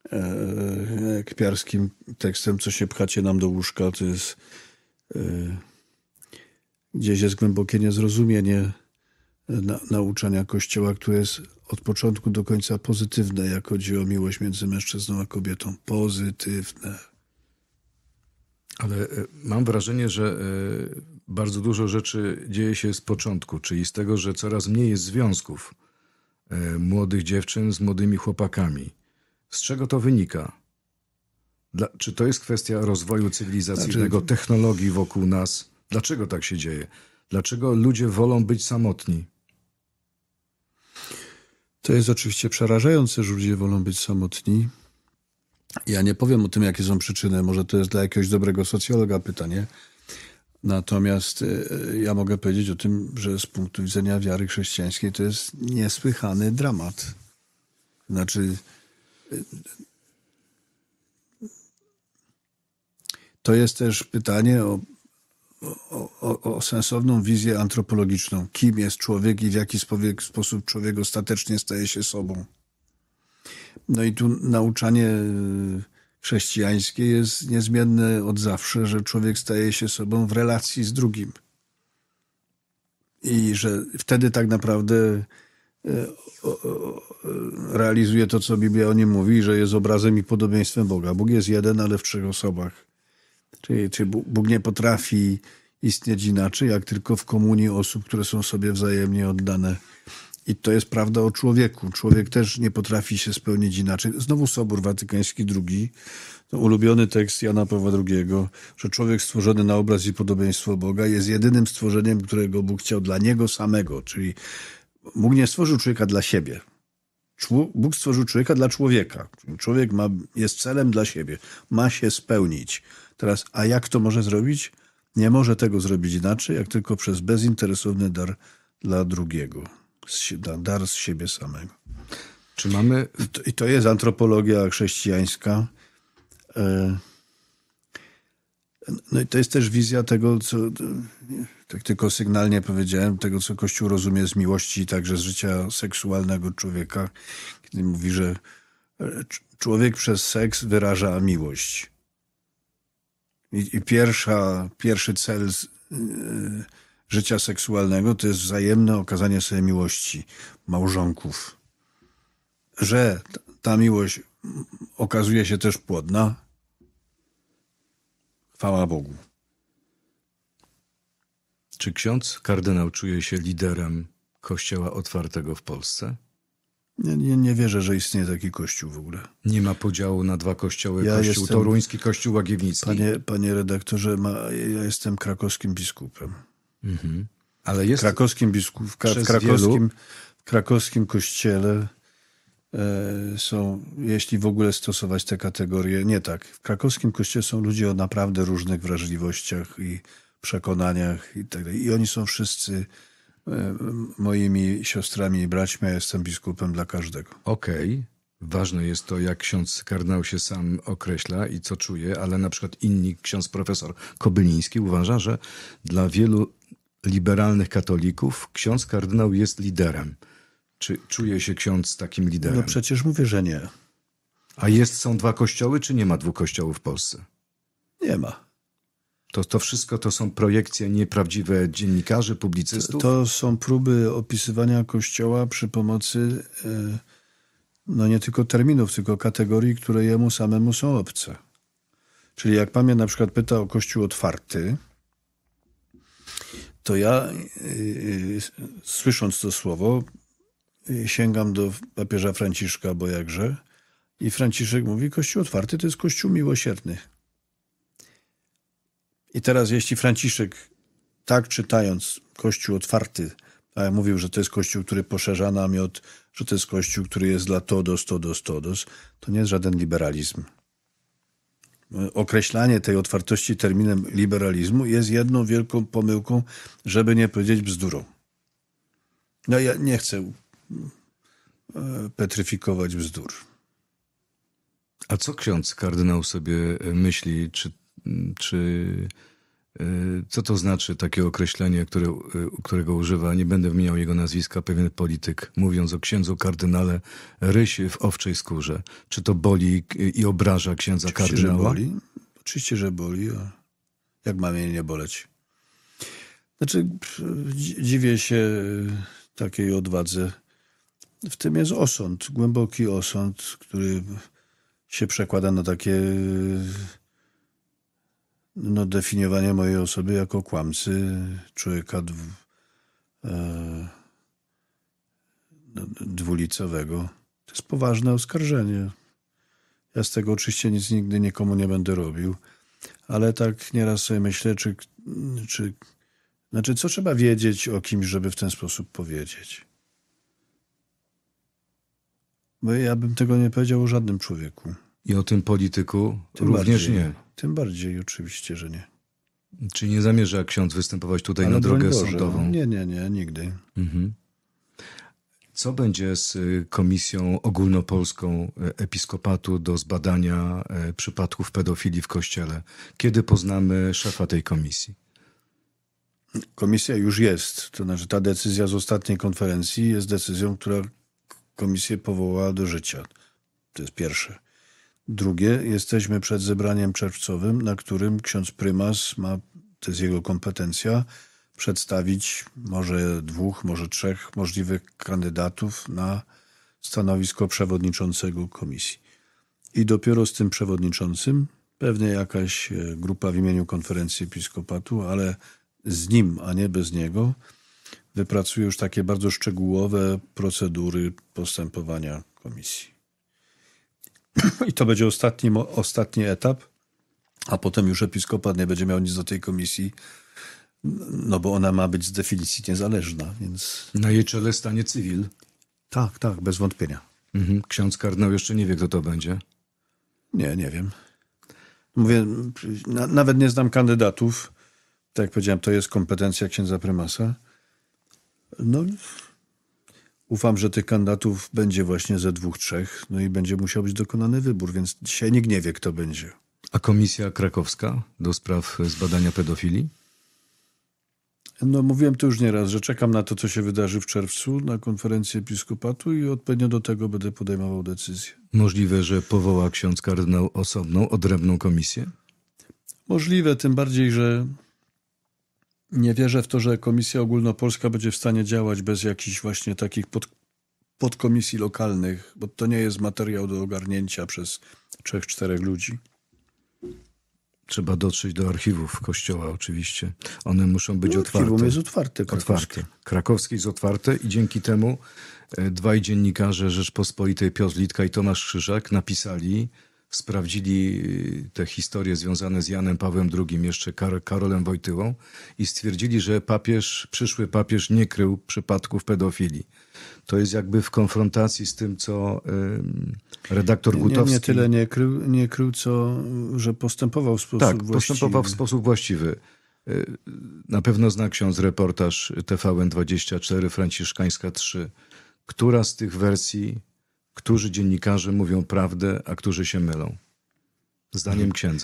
Speaker 4: e, kpiarskim tekstem, co się pchacie nam do łóżka, to jest e, gdzieś jest głębokie niezrozumienie na, nauczania Kościoła, które jest od początku do końca pozytywne, jak chodzi o miłość między mężczyzną a kobietą. Pozytywne.
Speaker 3: Ale mam wrażenie, że bardzo dużo rzeczy dzieje się z początku, czyli z tego, że coraz mniej jest związków młodych dziewczyn z młodymi chłopakami. Z czego to wynika? Dla, czy to jest kwestia rozwoju cywilizacyjnego, znaczy... technologii wokół nas? Dlaczego tak się dzieje? Dlaczego ludzie wolą być samotni?
Speaker 4: To jest oczywiście przerażające, że ludzie wolą być samotni. Ja nie powiem o tym, jakie są przyczyny. Może to jest dla jakiegoś dobrego socjologa pytanie. Natomiast ja mogę powiedzieć o tym, że z punktu widzenia wiary chrześcijańskiej to jest niesłychany dramat. Znaczy, to jest też pytanie o, o, o, o sensowną wizję antropologiczną. Kim jest człowiek i w jaki sposób człowiek ostatecznie staje się sobą. No i tu nauczanie chrześcijańskie jest niezmienne od zawsze, że człowiek staje się sobą w relacji z drugim. I że wtedy tak naprawdę realizuje to, co Biblia o nim mówi, że jest obrazem i podobieństwem Boga. Bóg jest jeden, ale w trzech osobach. Czyli, czyli Bóg nie potrafi istnieć inaczej, jak tylko w komunii osób, które są sobie wzajemnie oddane. I to jest prawda o człowieku. Człowiek też nie potrafi się spełnić inaczej. Znowu Sobór Watykański drugi, to ulubiony tekst Jana Pawła drugiego, że człowiek stworzony na obraz i podobieństwo Boga jest jedynym stworzeniem, którego Bóg chciał dla niego samego. Czyli Bóg nie stworzył człowieka dla siebie. Bóg stworzył człowieka dla człowieka. Człowiek ma, jest celem dla siebie. Ma się spełnić. Teraz, a jak to może zrobić? Nie może tego zrobić inaczej, jak tylko przez bezinteresowny dar dla drugiego. Dar z siebie samego.
Speaker 3: Czy mamy...
Speaker 4: I to, i to jest antropologia chrześcijańska. No i to jest też wizja tego, co tak tylko sygnalnie powiedziałem, tego, co Kościół rozumie z miłości, także z życia seksualnego człowieka, kiedy mówi, że człowiek przez seks wyraża miłość. I, i pierwsza, pierwszy cel z, yy, życia seksualnego to jest wzajemne okazanie sobie miłości małżonków. Że ta miłość okazuje się też płodna, chwała Bogu.
Speaker 3: Czy ksiądz kardynał czuje się liderem Kościoła Otwartego w Polsce?
Speaker 4: Nie, nie, nie wierzę, że istnieje taki kościół w ogóle.
Speaker 3: Nie ma podziału na dwa kościoły,
Speaker 4: ja
Speaker 3: kościół
Speaker 4: jestem,
Speaker 3: toruński, kościół łagiewnicki.
Speaker 4: Panie, panie redaktorze, ma, ja jestem krakowskim biskupem.
Speaker 3: Mhm. Ale jest
Speaker 4: krakowskim biskup, w, w, krakowskim, w krakowskim kościele e, są, jeśli w ogóle stosować te kategorie, nie tak. W krakowskim kościele są ludzie o naprawdę różnych wrażliwościach i przekonaniach i tak dalej. I oni są wszyscy e, moimi siostrami i braćmi, ja jestem biskupem dla każdego.
Speaker 3: Okej. Okay. Ważne jest to, jak ksiądz kardynał się sam określa i co czuje, ale na przykład inni, ksiądz profesor Kobyliński uważa, że dla wielu liberalnych katolików ksiądz kardynał jest liderem. Czy czuje się ksiądz takim liderem?
Speaker 4: No przecież mówię, że nie.
Speaker 3: A jest, są dwa kościoły, czy nie ma dwóch kościołów w Polsce?
Speaker 4: Nie ma.
Speaker 3: To, to wszystko to są projekcje nieprawdziwe dziennikarzy, publicystów?
Speaker 4: To, to są próby opisywania Kościoła przy pomocy no nie tylko terminów, tylko kategorii, które jemu samemu są obce. Czyli jak pan mnie na przykład pyta o Kościół otwarty, to ja yy, słysząc to słowo yy, sięgam do papieża Franciszka, bo jakże, i Franciszek mówi, Kościół otwarty to jest Kościół miłosierny. I teraz jeśli Franciszek tak czytając Kościół otwarty, a ja mówił, że to jest Kościół, który poszerza namiot, że to jest Kościół, który jest dla todos, todos, todos, to nie jest żaden liberalizm. Określanie tej otwartości terminem liberalizmu jest jedną wielką pomyłką, żeby nie powiedzieć bzdurą. No ja nie chcę petryfikować bzdur.
Speaker 3: A co ksiądz kardynał sobie myśli? Czy, czy Co to znaczy takie określenie, które, którego używa, nie będę wymieniał jego nazwiska, pewien polityk, mówiąc o księdzu kardynale, ryś w owczej skórze. Czy to boli i obraża księdza
Speaker 4: Oczywiście,
Speaker 3: kardynała?
Speaker 4: Że boli. Oczywiście, że boli. A jak ma mnie nie boleć? Znaczy, dziwię się takiej odwadze. W tym jest osąd, głęboki osąd, który się przekłada na takie no, definiowanie mojej osoby jako kłamcy, człowieka dwu, e, dwulicowego. To jest poważne oskarżenie. Ja z tego oczywiście nic nigdy nikomu nie będę robił, ale tak nieraz sobie myślę, czy, czy znaczy co trzeba wiedzieć o kimś, żeby w ten sposób powiedzieć. Bo ja bym tego nie powiedział o żadnym człowieku.
Speaker 3: I o tym polityku
Speaker 4: Tym
Speaker 3: również
Speaker 4: bardziej,
Speaker 3: nie.
Speaker 4: Tym bardziej oczywiście, że nie.
Speaker 3: Czyli nie zamierza ksiądz występować tutaj
Speaker 4: Ale
Speaker 3: na drogę
Speaker 4: broń Boże,
Speaker 3: sądową?
Speaker 4: Nie, nie, nie, nigdy.
Speaker 3: Mhm. Co będzie z Komisją Ogólnopolską Episkopatu do zbadania przypadków pedofilii w Kościele? Kiedy poznamy szefa tej komisji?
Speaker 4: Komisja już jest. To znaczy ta decyzja z ostatniej konferencji jest decyzją, która komisję powołała do życia. To jest pierwsze. Drugie, jesteśmy przed zebraniem czerwcowym, na którym ksiądz prymas ma, to jest jego kompetencja, przedstawić może dwóch, może trzech możliwych kandydatów na stanowisko przewodniczącego komisji. I dopiero z tym przewodniczącym, pewnie jakaś grupa w imieniu konferencji episkopatu, ale z nim, a nie bez niego, wypracuje już takie bardzo szczegółowe procedury postępowania komisji. I to będzie ostatni, ostatni etap, a potem już episkopat nie będzie miał nic do tej komisji, no bo ona ma być z definicji niezależna, więc...
Speaker 3: Na jej czele stanie cywil.
Speaker 4: Tak, tak, bez wątpienia.
Speaker 3: Mhm. Ksiądz kardynał jeszcze nie wie, kto to będzie.
Speaker 4: Nie, nie wiem. Mówię, na, nawet nie znam kandydatów. Tak jak powiedziałem, to jest kompetencja księdza prymasa. No, ufam, że tych kandydatów będzie właśnie ze dwóch, trzech, no i będzie musiał być dokonany wybór, więc dzisiaj nikt nie wie, kto będzie.
Speaker 3: A Komisja Krakowska do spraw zbadania pedofilii?
Speaker 4: No, mówiłem to już nieraz, że czekam na to, co się wydarzy w czerwcu na konferencji episkopatu i odpowiednio do tego będę podejmował decyzję.
Speaker 3: Możliwe, że powoła ksiądz kardynał osobną, odrębną komisję?
Speaker 4: Możliwe, tym bardziej, że nie wierzę w to, że Komisja Ogólnopolska będzie w stanie działać bez jakichś właśnie takich pod, podkomisji lokalnych, bo to nie jest materiał do ogarnięcia przez trzech, czterech ludzi.
Speaker 3: Trzeba dotrzeć do archiwów Kościoła oczywiście. One muszą być no, otwarte.
Speaker 4: Archiwum jest otwarte.
Speaker 3: Otwarte. Krakowskie jest otwarte i dzięki temu dwaj dziennikarze Rzeczpospolitej, Piotr Litka i Tomasz Krzyżak, napisali, sprawdzili te historie związane z Janem Pawłem drugim, jeszcze Kar- Karolem Wojtyłą i stwierdzili, że papież, przyszły papież nie krył przypadków pedofilii. To jest jakby w konfrontacji z tym, co y, redaktor
Speaker 4: nie,
Speaker 3: Gutowski...
Speaker 4: Nie, nie tyle nie krył, nie krył, co że postępował w sposób
Speaker 3: tak,
Speaker 4: właściwy.
Speaker 3: Tak, postępował w sposób właściwy. Y, na pewno zna ksiądz reportaż T V N dwadzieścia cztery, Franciszkańska trzy. Która z tych wersji, którzy dziennikarze mówią prawdę, a którzy się mylą? Zdaniem księdza.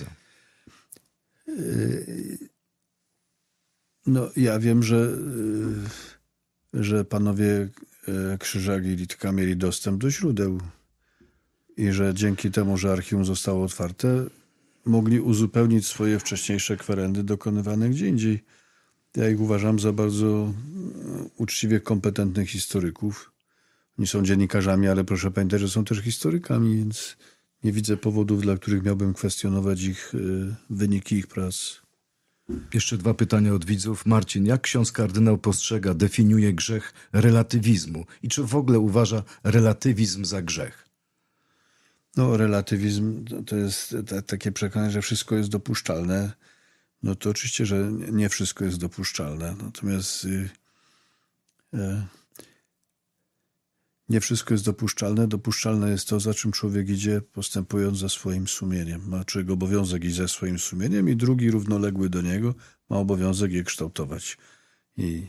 Speaker 4: No, ja wiem, że, że panowie Krzyżak i Litka mieli dostęp do źródeł i że dzięki temu, że archiwum zostało otwarte, mogli uzupełnić swoje wcześniejsze kwerendy dokonywane gdzie indziej. Ja ich uważam za bardzo uczciwie kompetentnych historyków. Oni są dziennikarzami, ale proszę pamiętać, że są też historykami, więc nie widzę powodów, dla których miałbym kwestionować ich wyniki ich prac.
Speaker 3: Jeszcze dwa pytania od widzów. Marcin, jak ksiądz kardynał postrzega, definiuje grzech relatywizmu? I czy w ogóle uważa relatywizm za grzech?
Speaker 4: No, relatywizm to jest takie przekonanie, że wszystko jest dopuszczalne. No to oczywiście, że nie wszystko jest dopuszczalne. Natomiast yy, yy, nie wszystko jest dopuszczalne. Dopuszczalne jest to, za czym człowiek idzie, postępując za swoim sumieniem. Ma człowiek obowiązek iść za swoim sumieniem i drugi, równoległy do niego, ma obowiązek je kształtować. I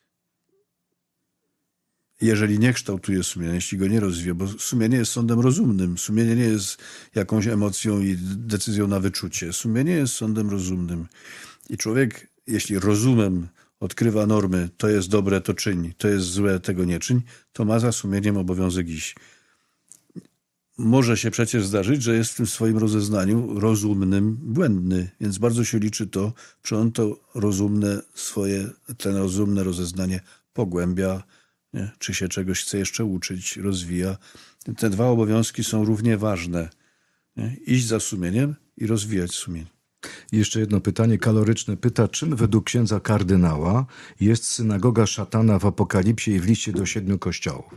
Speaker 4: jeżeli nie kształtuje sumienia, jeśli go nie rozwija, bo sumienie jest sądem rozumnym. Sumienie nie jest jakąś emocją i decyzją na wyczucie. Sumienie jest sądem rozumnym. I człowiek, jeśli rozumem odkrywa normy, to jest dobre, to czyń, to jest złe, tego nie czyń, to ma za sumieniem obowiązek iść. Może się przecież zdarzyć, że jest w tym swoim rozeznaniu rozumnym błędny, więc bardzo się liczy to, czy on to rozumne swoje, ten rozumne rozeznanie pogłębia, nie? Czy się czegoś chce jeszcze uczyć, rozwija. Te dwa obowiązki są równie ważne. Nie? Iść za sumieniem i rozwijać sumienie.
Speaker 3: I jeszcze jedno pytanie kaloryczne. Pyta, czym według księdza kardynała jest synagoga szatana w Apokalipsie i w liście do siedmiu kościołów?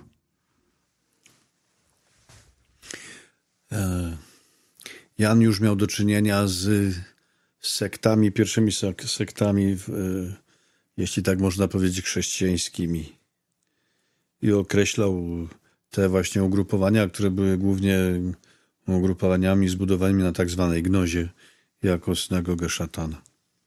Speaker 4: Jan już miał do czynienia z sektami, pierwszymi sektami, jeśli tak można powiedzieć, chrześcijańskimi. I określał te właśnie ugrupowania, które były głównie ugrupowaniami zbudowanymi na tak zwanej gnozie, jako synagogę szatana.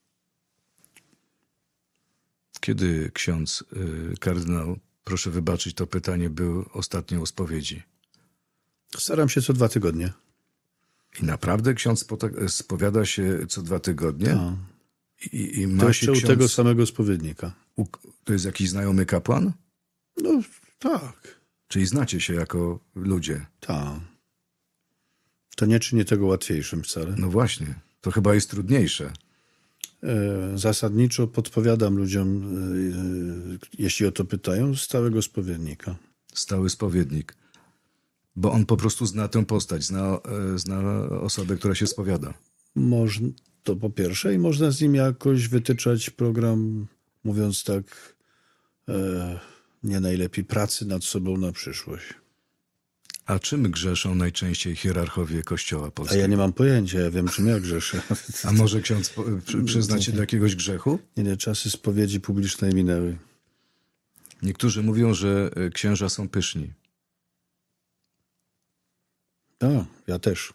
Speaker 3: Kiedy ksiądz y, kardynał, proszę wybaczyć to pytanie, był ostatnio u spowiedzi?
Speaker 4: Staram się co dwa tygodnie.
Speaker 3: I naprawdę ksiądz spota- spowiada się co dwa tygodnie?
Speaker 4: No.
Speaker 3: I, i ma
Speaker 4: To
Speaker 3: się
Speaker 4: jeszcze
Speaker 3: ksiądz...
Speaker 4: u tego samego spowiednika.
Speaker 3: U... To jest jakiś znajomy kapłan?
Speaker 4: No tak,
Speaker 3: Czyli znacie się jako ludzie?
Speaker 4: tak. To nie czyni tego łatwiejszym wcale.
Speaker 3: No właśnie, to chyba jest trudniejsze.
Speaker 4: Zasadniczo podpowiadam ludziom, jeśli o to pytają, stałego spowiednika.
Speaker 3: Stały spowiednik. Bo on po prostu zna tę postać, zna, zna osobę, która się spowiada.
Speaker 4: Można, to po pierwsze, i można z nim jakoś wytyczać program, mówiąc tak, e, nie najlepiej, pracy nad sobą na przyszłość.
Speaker 3: A czym grzeszą najczęściej hierarchowie Kościoła
Speaker 4: A
Speaker 3: polskiego?
Speaker 4: ja nie mam pojęcia, ja wiem, czym ja grzeszę.
Speaker 3: A może ksiądz po- przy, przyzna się do jakiegoś grzechu?
Speaker 4: Nie, nie, czasy spowiedzi publicznej minęły.
Speaker 3: Niektórzy mówią, że księża są pyszni.
Speaker 4: A, ja też.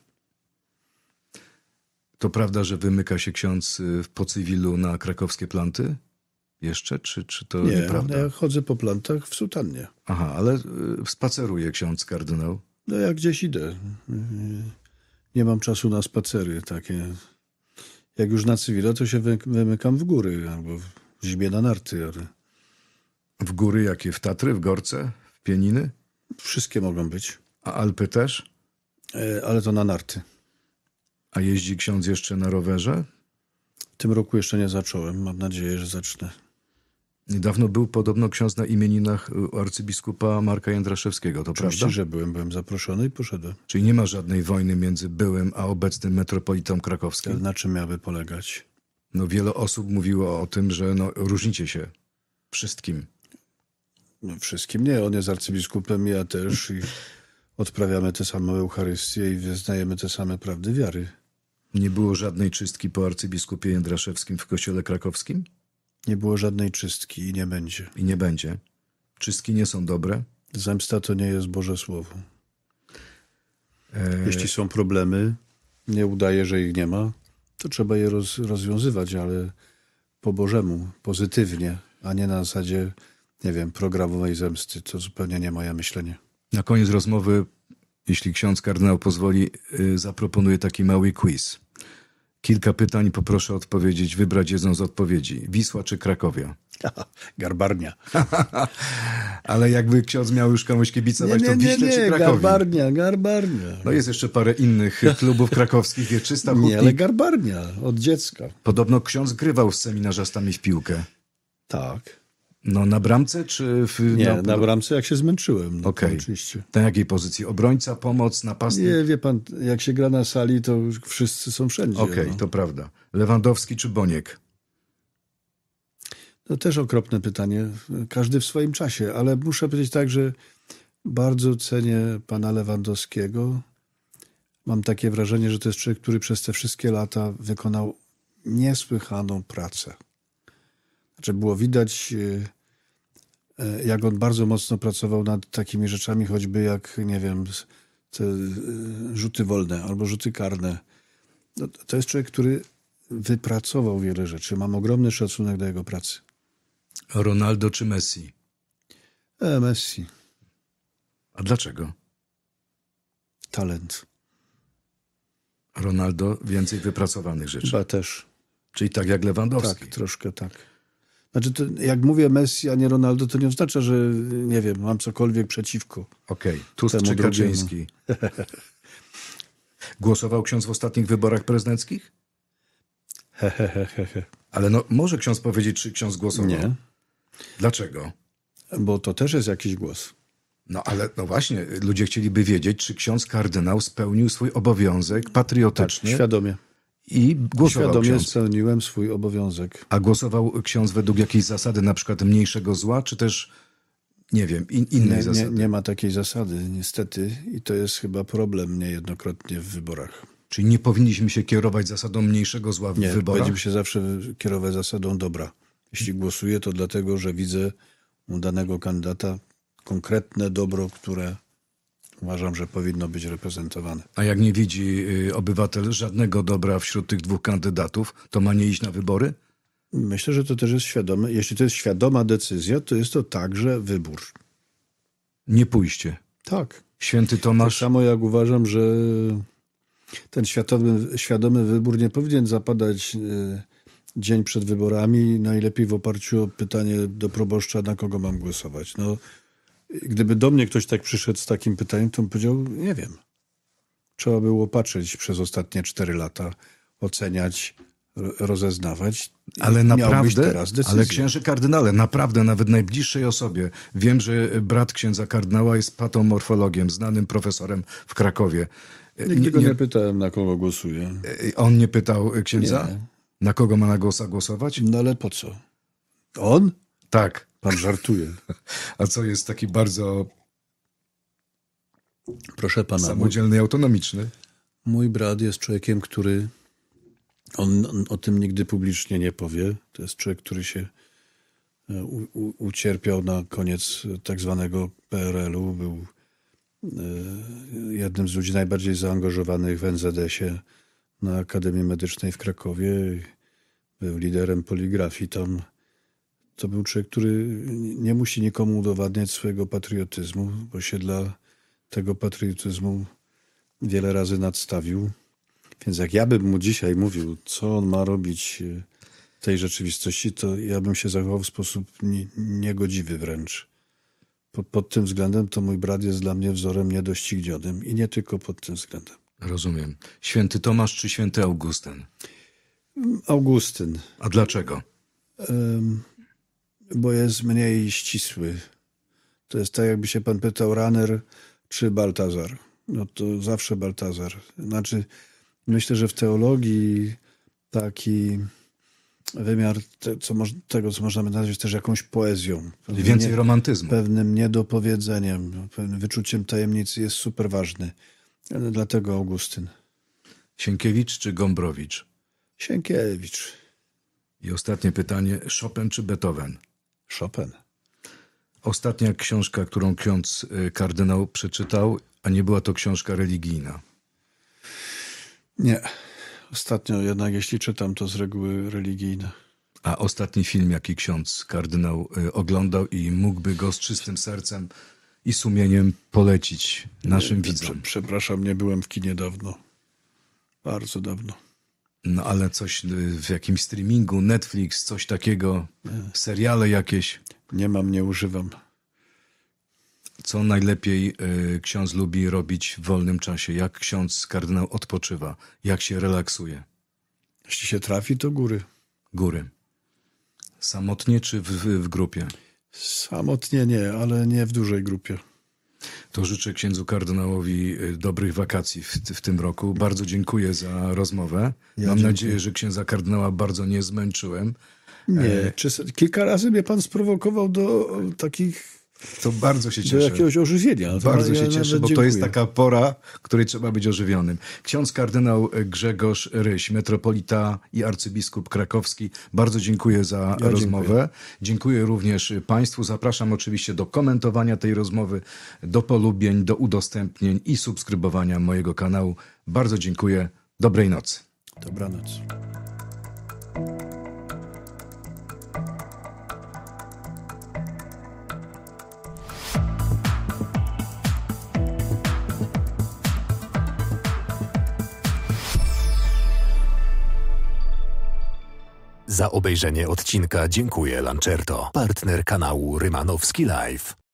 Speaker 3: To prawda, że wymyka się ksiądz po cywilu na krakowskie planty? Jeszcze? Czy, czy to
Speaker 4: Nie,
Speaker 3: nieprawda?
Speaker 4: ja chodzę po plantach w sutannie.
Speaker 3: Aha, ale y, spaceruje ksiądz kardynał.
Speaker 4: No jak gdzieś idę. Nie mam czasu na spacery takie. Jak już na cywila, to się wy- wymykam w góry albo w zimie na narty, ale
Speaker 3: W góry jakie? W Tatry, w Gorce, w Pieniny?
Speaker 4: wszystkie mogą być.
Speaker 3: A Alpy też?
Speaker 4: E, Ale to na narty.
Speaker 3: A jeździ ksiądz jeszcze na rowerze?
Speaker 4: W tym roku jeszcze nie zacząłem. Mam nadzieję, że zacznę.
Speaker 3: Niedawno był podobno ksiądz na imieninach u arcybiskupa Marka Jędraszewskiego, to
Speaker 4: Oczywiście,
Speaker 3: prawda?
Speaker 4: że byłem. Byłem zaproszony i poszedłem.
Speaker 3: Czyli nie ma żadnej wojny między byłym a obecnym metropolitą krakowskim?
Speaker 4: Na czym miałaby polegać?
Speaker 3: No wiele osób mówiło o tym, że no, różnicie się wszystkim.
Speaker 4: No, wszystkim nie. On jest arcybiskupem, ja też. I odprawiamy te same Eucharystię i wyznajemy te same prawdy wiary.
Speaker 3: Nie było żadnej czystki po arcybiskupie Jędraszewskim w kościele krakowskim?
Speaker 4: Nie było żadnej czystki i nie będzie.
Speaker 3: I nie będzie. Czystki nie są dobre?
Speaker 4: Zemsta to nie jest Boże Słowo.
Speaker 3: E...
Speaker 4: Jeśli są problemy, nie udaje, że ich nie ma, to trzeba je roz, rozwiązywać, ale po Bożemu, pozytywnie, a nie na zasadzie, nie wiem, programowej zemsty. To zupełnie nie moje myślenie.
Speaker 3: Na koniec rozmowy, jeśli ksiądz kardynał pozwoli, yy, zaproponuję taki mały quiz. Kilka pytań, poproszę odpowiedzieć, wybrać jedną z odpowiedzi. Wisła czy Krakowia?
Speaker 4: Garbarnia.
Speaker 3: Ale jakby ksiądz miał już komuś kibicować,
Speaker 4: Nie,
Speaker 3: to
Speaker 4: nie, nie,
Speaker 3: Wiśle czy
Speaker 4: nie,
Speaker 3: Krakowi?
Speaker 4: Garbarnia, Garbarnia.
Speaker 3: No jest jeszcze parę innych klubów krakowskich. Wieczysta,
Speaker 4: Nie, ale
Speaker 3: Hutnik.
Speaker 4: Garbarnia, od dziecka.
Speaker 3: Podobno ksiądz grywał z seminarzystami w piłkę.
Speaker 4: Tak.
Speaker 3: No na bramce czy w...
Speaker 4: Nie,
Speaker 3: na,
Speaker 4: na bramce jak się zmęczyłem. No,
Speaker 3: Okej.
Speaker 4: to oczywiście.
Speaker 3: Na jakiej pozycji? Obrońca, pomoc, napastnik?
Speaker 4: Nie, wie pan, jak się gra na sali, to już wszyscy są wszędzie.
Speaker 3: Okej,
Speaker 4: no.
Speaker 3: to prawda. Lewandowski czy Boniek?
Speaker 4: To też okropne pytanie. Każdy w swoim czasie, ale muszę powiedzieć tak, że bardzo cenię pana Lewandowskiego. Mam takie wrażenie, że to jest człowiek, który przez te wszystkie lata wykonał niesłychaną pracę. Znaczy było widać, jak on bardzo mocno pracował nad takimi rzeczami, choćby jak, nie wiem, te rzuty wolne albo rzuty karne. No, to jest człowiek, który wypracował wiele rzeczy. Mam ogromny szacunek do jego pracy.
Speaker 3: Ronaldo czy Messi?
Speaker 4: E, Messi.
Speaker 3: A dlaczego?
Speaker 4: Talent.
Speaker 3: Ronaldo więcej wypracowanych rzeczy.
Speaker 4: Chyba też.
Speaker 3: Czyli tak jak Lewandowski.
Speaker 4: Tak, troszkę tak. Znaczy, to, jak mówię Messi, a nie Ronaldo, to nie oznacza, że nie wiem, mam cokolwiek przeciwko.
Speaker 3: Okej, okay. Tusk
Speaker 4: temu
Speaker 3: czy
Speaker 4: drugiemu.
Speaker 3: Kaczyński? Głosował ksiądz w ostatnich wyborach prezydenckich?
Speaker 4: He, he, he, he, he.
Speaker 3: Ale no, może ksiądz powiedzieć, czy ksiądz głosował?
Speaker 4: Nie.
Speaker 3: Dlaczego?
Speaker 4: Bo to też jest jakiś głos.
Speaker 3: No ale no właśnie, ludzie chcieliby wiedzieć, czy ksiądz kardynał spełnił swój obowiązek patriotycznie.
Speaker 4: Tak, świadomie.
Speaker 3: I głosował
Speaker 4: Świadomie
Speaker 3: ksiądz.
Speaker 4: spełniłem swój obowiązek.
Speaker 3: A głosował ksiądz według jakiejś zasady, na przykład mniejszego zła, czy też, nie wiem, in, innej
Speaker 4: Nie,
Speaker 3: zasady?
Speaker 4: nie, nie ma takiej zasady, niestety. I to jest chyba problem niejednokrotnie w wyborach.
Speaker 3: Czyli nie powinniśmy się kierować zasadą mniejszego zła w
Speaker 4: Nie,
Speaker 3: wyborach?
Speaker 4: powinniśmy się zawsze kierować zasadą dobra. Jeśli głosuję, to dlatego, że widzę u danego kandydata konkretne dobro, które uważam, że powinno być reprezentowane.
Speaker 3: A jak nie widzi y, obywatel żadnego dobra wśród tych dwóch kandydatów, to ma nie iść na wybory?
Speaker 4: Myślę, że to też jest świadome. Jeśli to jest świadoma decyzja, to jest to także wybór.
Speaker 3: Nie pójście.
Speaker 4: Tak.
Speaker 3: Święty
Speaker 4: Tak
Speaker 3: Tomasz...
Speaker 4: samo jak uważam, że ten świadomy, świadomy wybór nie powinien zapadać y, dzień przed wyborami, najlepiej w oparciu o pytanie do proboszcza, na kogo mam głosować. No, gdyby do mnie ktoś tak przyszedł z takim pytaniem, to bym powiedział, nie wiem. Trzeba było patrzeć przez ostatnie cztery lata, oceniać, rozeznawać.
Speaker 3: Ale naprawdę,
Speaker 4: teraz decyzję.
Speaker 3: ale księże kardynale, naprawdę, nawet najbliższej osobie. Wiem, że brat księdza kardynała jest patomorfologiem, znanym profesorem w Krakowie.
Speaker 4: Nigdy go nie, nie pytałem, na kogo głosuje.
Speaker 3: On nie pytał księdza?
Speaker 4: Nie.
Speaker 3: Na kogo ma na głosa głosować?
Speaker 4: No ale po co? On?
Speaker 3: Tak.
Speaker 4: Pan żartuje.
Speaker 3: A co jest taki bardzo
Speaker 4: Proszę pana,
Speaker 3: samodzielny i autonomiczny?
Speaker 4: Mój brat jest człowiekiem, który on, on o tym nigdy publicznie nie powie. To jest człowiek, który się u, u, ucierpiał na koniec tak zwanego P R L-u. Był y, jednym z ludzi najbardziej zaangażowanych w N Z S-ie na Akademii Medycznej w Krakowie. Był liderem poligrafii tam. To był człowiek, który nie musi nikomu udowadniać swojego patriotyzmu, bo się dla tego patriotyzmu wiele razy nadstawił. Więc jak ja bym mu dzisiaj mówił, co on ma robić w tej rzeczywistości, to ja bym się zachował w sposób nie, niegodziwy wręcz. Pod, pod tym względem to mój brat jest dla mnie wzorem niedoścignionym i nie tylko pod tym względem.
Speaker 3: Rozumiem. Święty Tomasz czy święty Augustyn?
Speaker 4: Augustyn.
Speaker 3: A dlaczego?
Speaker 4: Um, bo jest mniej ścisły. To jest tak, jakby się pan pytał Raner czy Baltazar. No to zawsze Baltazar. Znaczy, myślę, że w teologii taki wymiar te, co moż, tego, co można by nazwać też jakąś poezją.
Speaker 3: Więcej nie, romantyzmu.
Speaker 4: Pewnym niedopowiedzeniem, pewnym wyczuciem tajemnicy jest super ważny. Dlatego Augustyn.
Speaker 3: Sienkiewicz czy Gombrowicz?
Speaker 4: Sienkiewicz.
Speaker 3: I ostatnie pytanie, Chopin czy Beethoven?
Speaker 4: Chopin.
Speaker 3: Ostatnia książka, którą ksiądz kardynał przeczytał, a nie była to książka religijna.
Speaker 4: Nie. Ostatnio jednak, jeśli czytam, to z reguły religijne.
Speaker 3: A ostatni film, jaki ksiądz kardynał oglądał i mógłby go z czystym sercem i sumieniem polecić naszym
Speaker 4: nie,
Speaker 3: widzom?
Speaker 4: Prze- przepraszam, nie byłem w kinie dawno. Bardzo dawno.
Speaker 3: No ale coś w jakimś streamingu, Netflix, coś takiego, nie. Seriale jakieś.
Speaker 4: Nie mam, nie używam.
Speaker 3: Co najlepiej y, ksiądz lubi robić w wolnym czasie? Jak ksiądz kardynał odpoczywa? Jak się relaksuje?
Speaker 4: Jeśli się trafi, to góry.
Speaker 3: Góry. Samotnie czy w, w, w grupie?
Speaker 4: Samotnie nie, ale nie w dużej grupie.
Speaker 3: To życzę księdzu kardynałowi dobrych wakacji w, w tym roku. Bardzo dziękuję za rozmowę.
Speaker 4: Ja
Speaker 3: Mam
Speaker 4: dziękuję.
Speaker 3: nadzieję, że księdza kardynała bardzo nie zmęczyłem.
Speaker 4: Nie,
Speaker 3: e...
Speaker 4: czy, kilka razy mnie pan sprowokował do takich...
Speaker 3: To bardzo się
Speaker 4: do
Speaker 3: cieszę.
Speaker 4: jakiegoś ożywienia. To
Speaker 3: Bardzo
Speaker 4: ja
Speaker 3: się cieszę, bo
Speaker 4: dziękuję.
Speaker 3: to jest taka pora, w której trzeba być ożywionym. Ksiądz kardynał Grzegorz Ryś, metropolita i arcybiskup krakowski. Bardzo dziękuję za
Speaker 4: Ja
Speaker 3: rozmowę.
Speaker 4: dziękuję.
Speaker 3: Dziękuję również państwu. Zapraszam oczywiście do komentowania tej rozmowy, do polubień, do udostępnień i subskrybowania mojego kanału. Bardzo dziękuję. Dobrej nocy.
Speaker 4: Dobranoc.
Speaker 1: Za obejrzenie odcinka dziękuję Lancerto, partner kanału Rymanowski Live.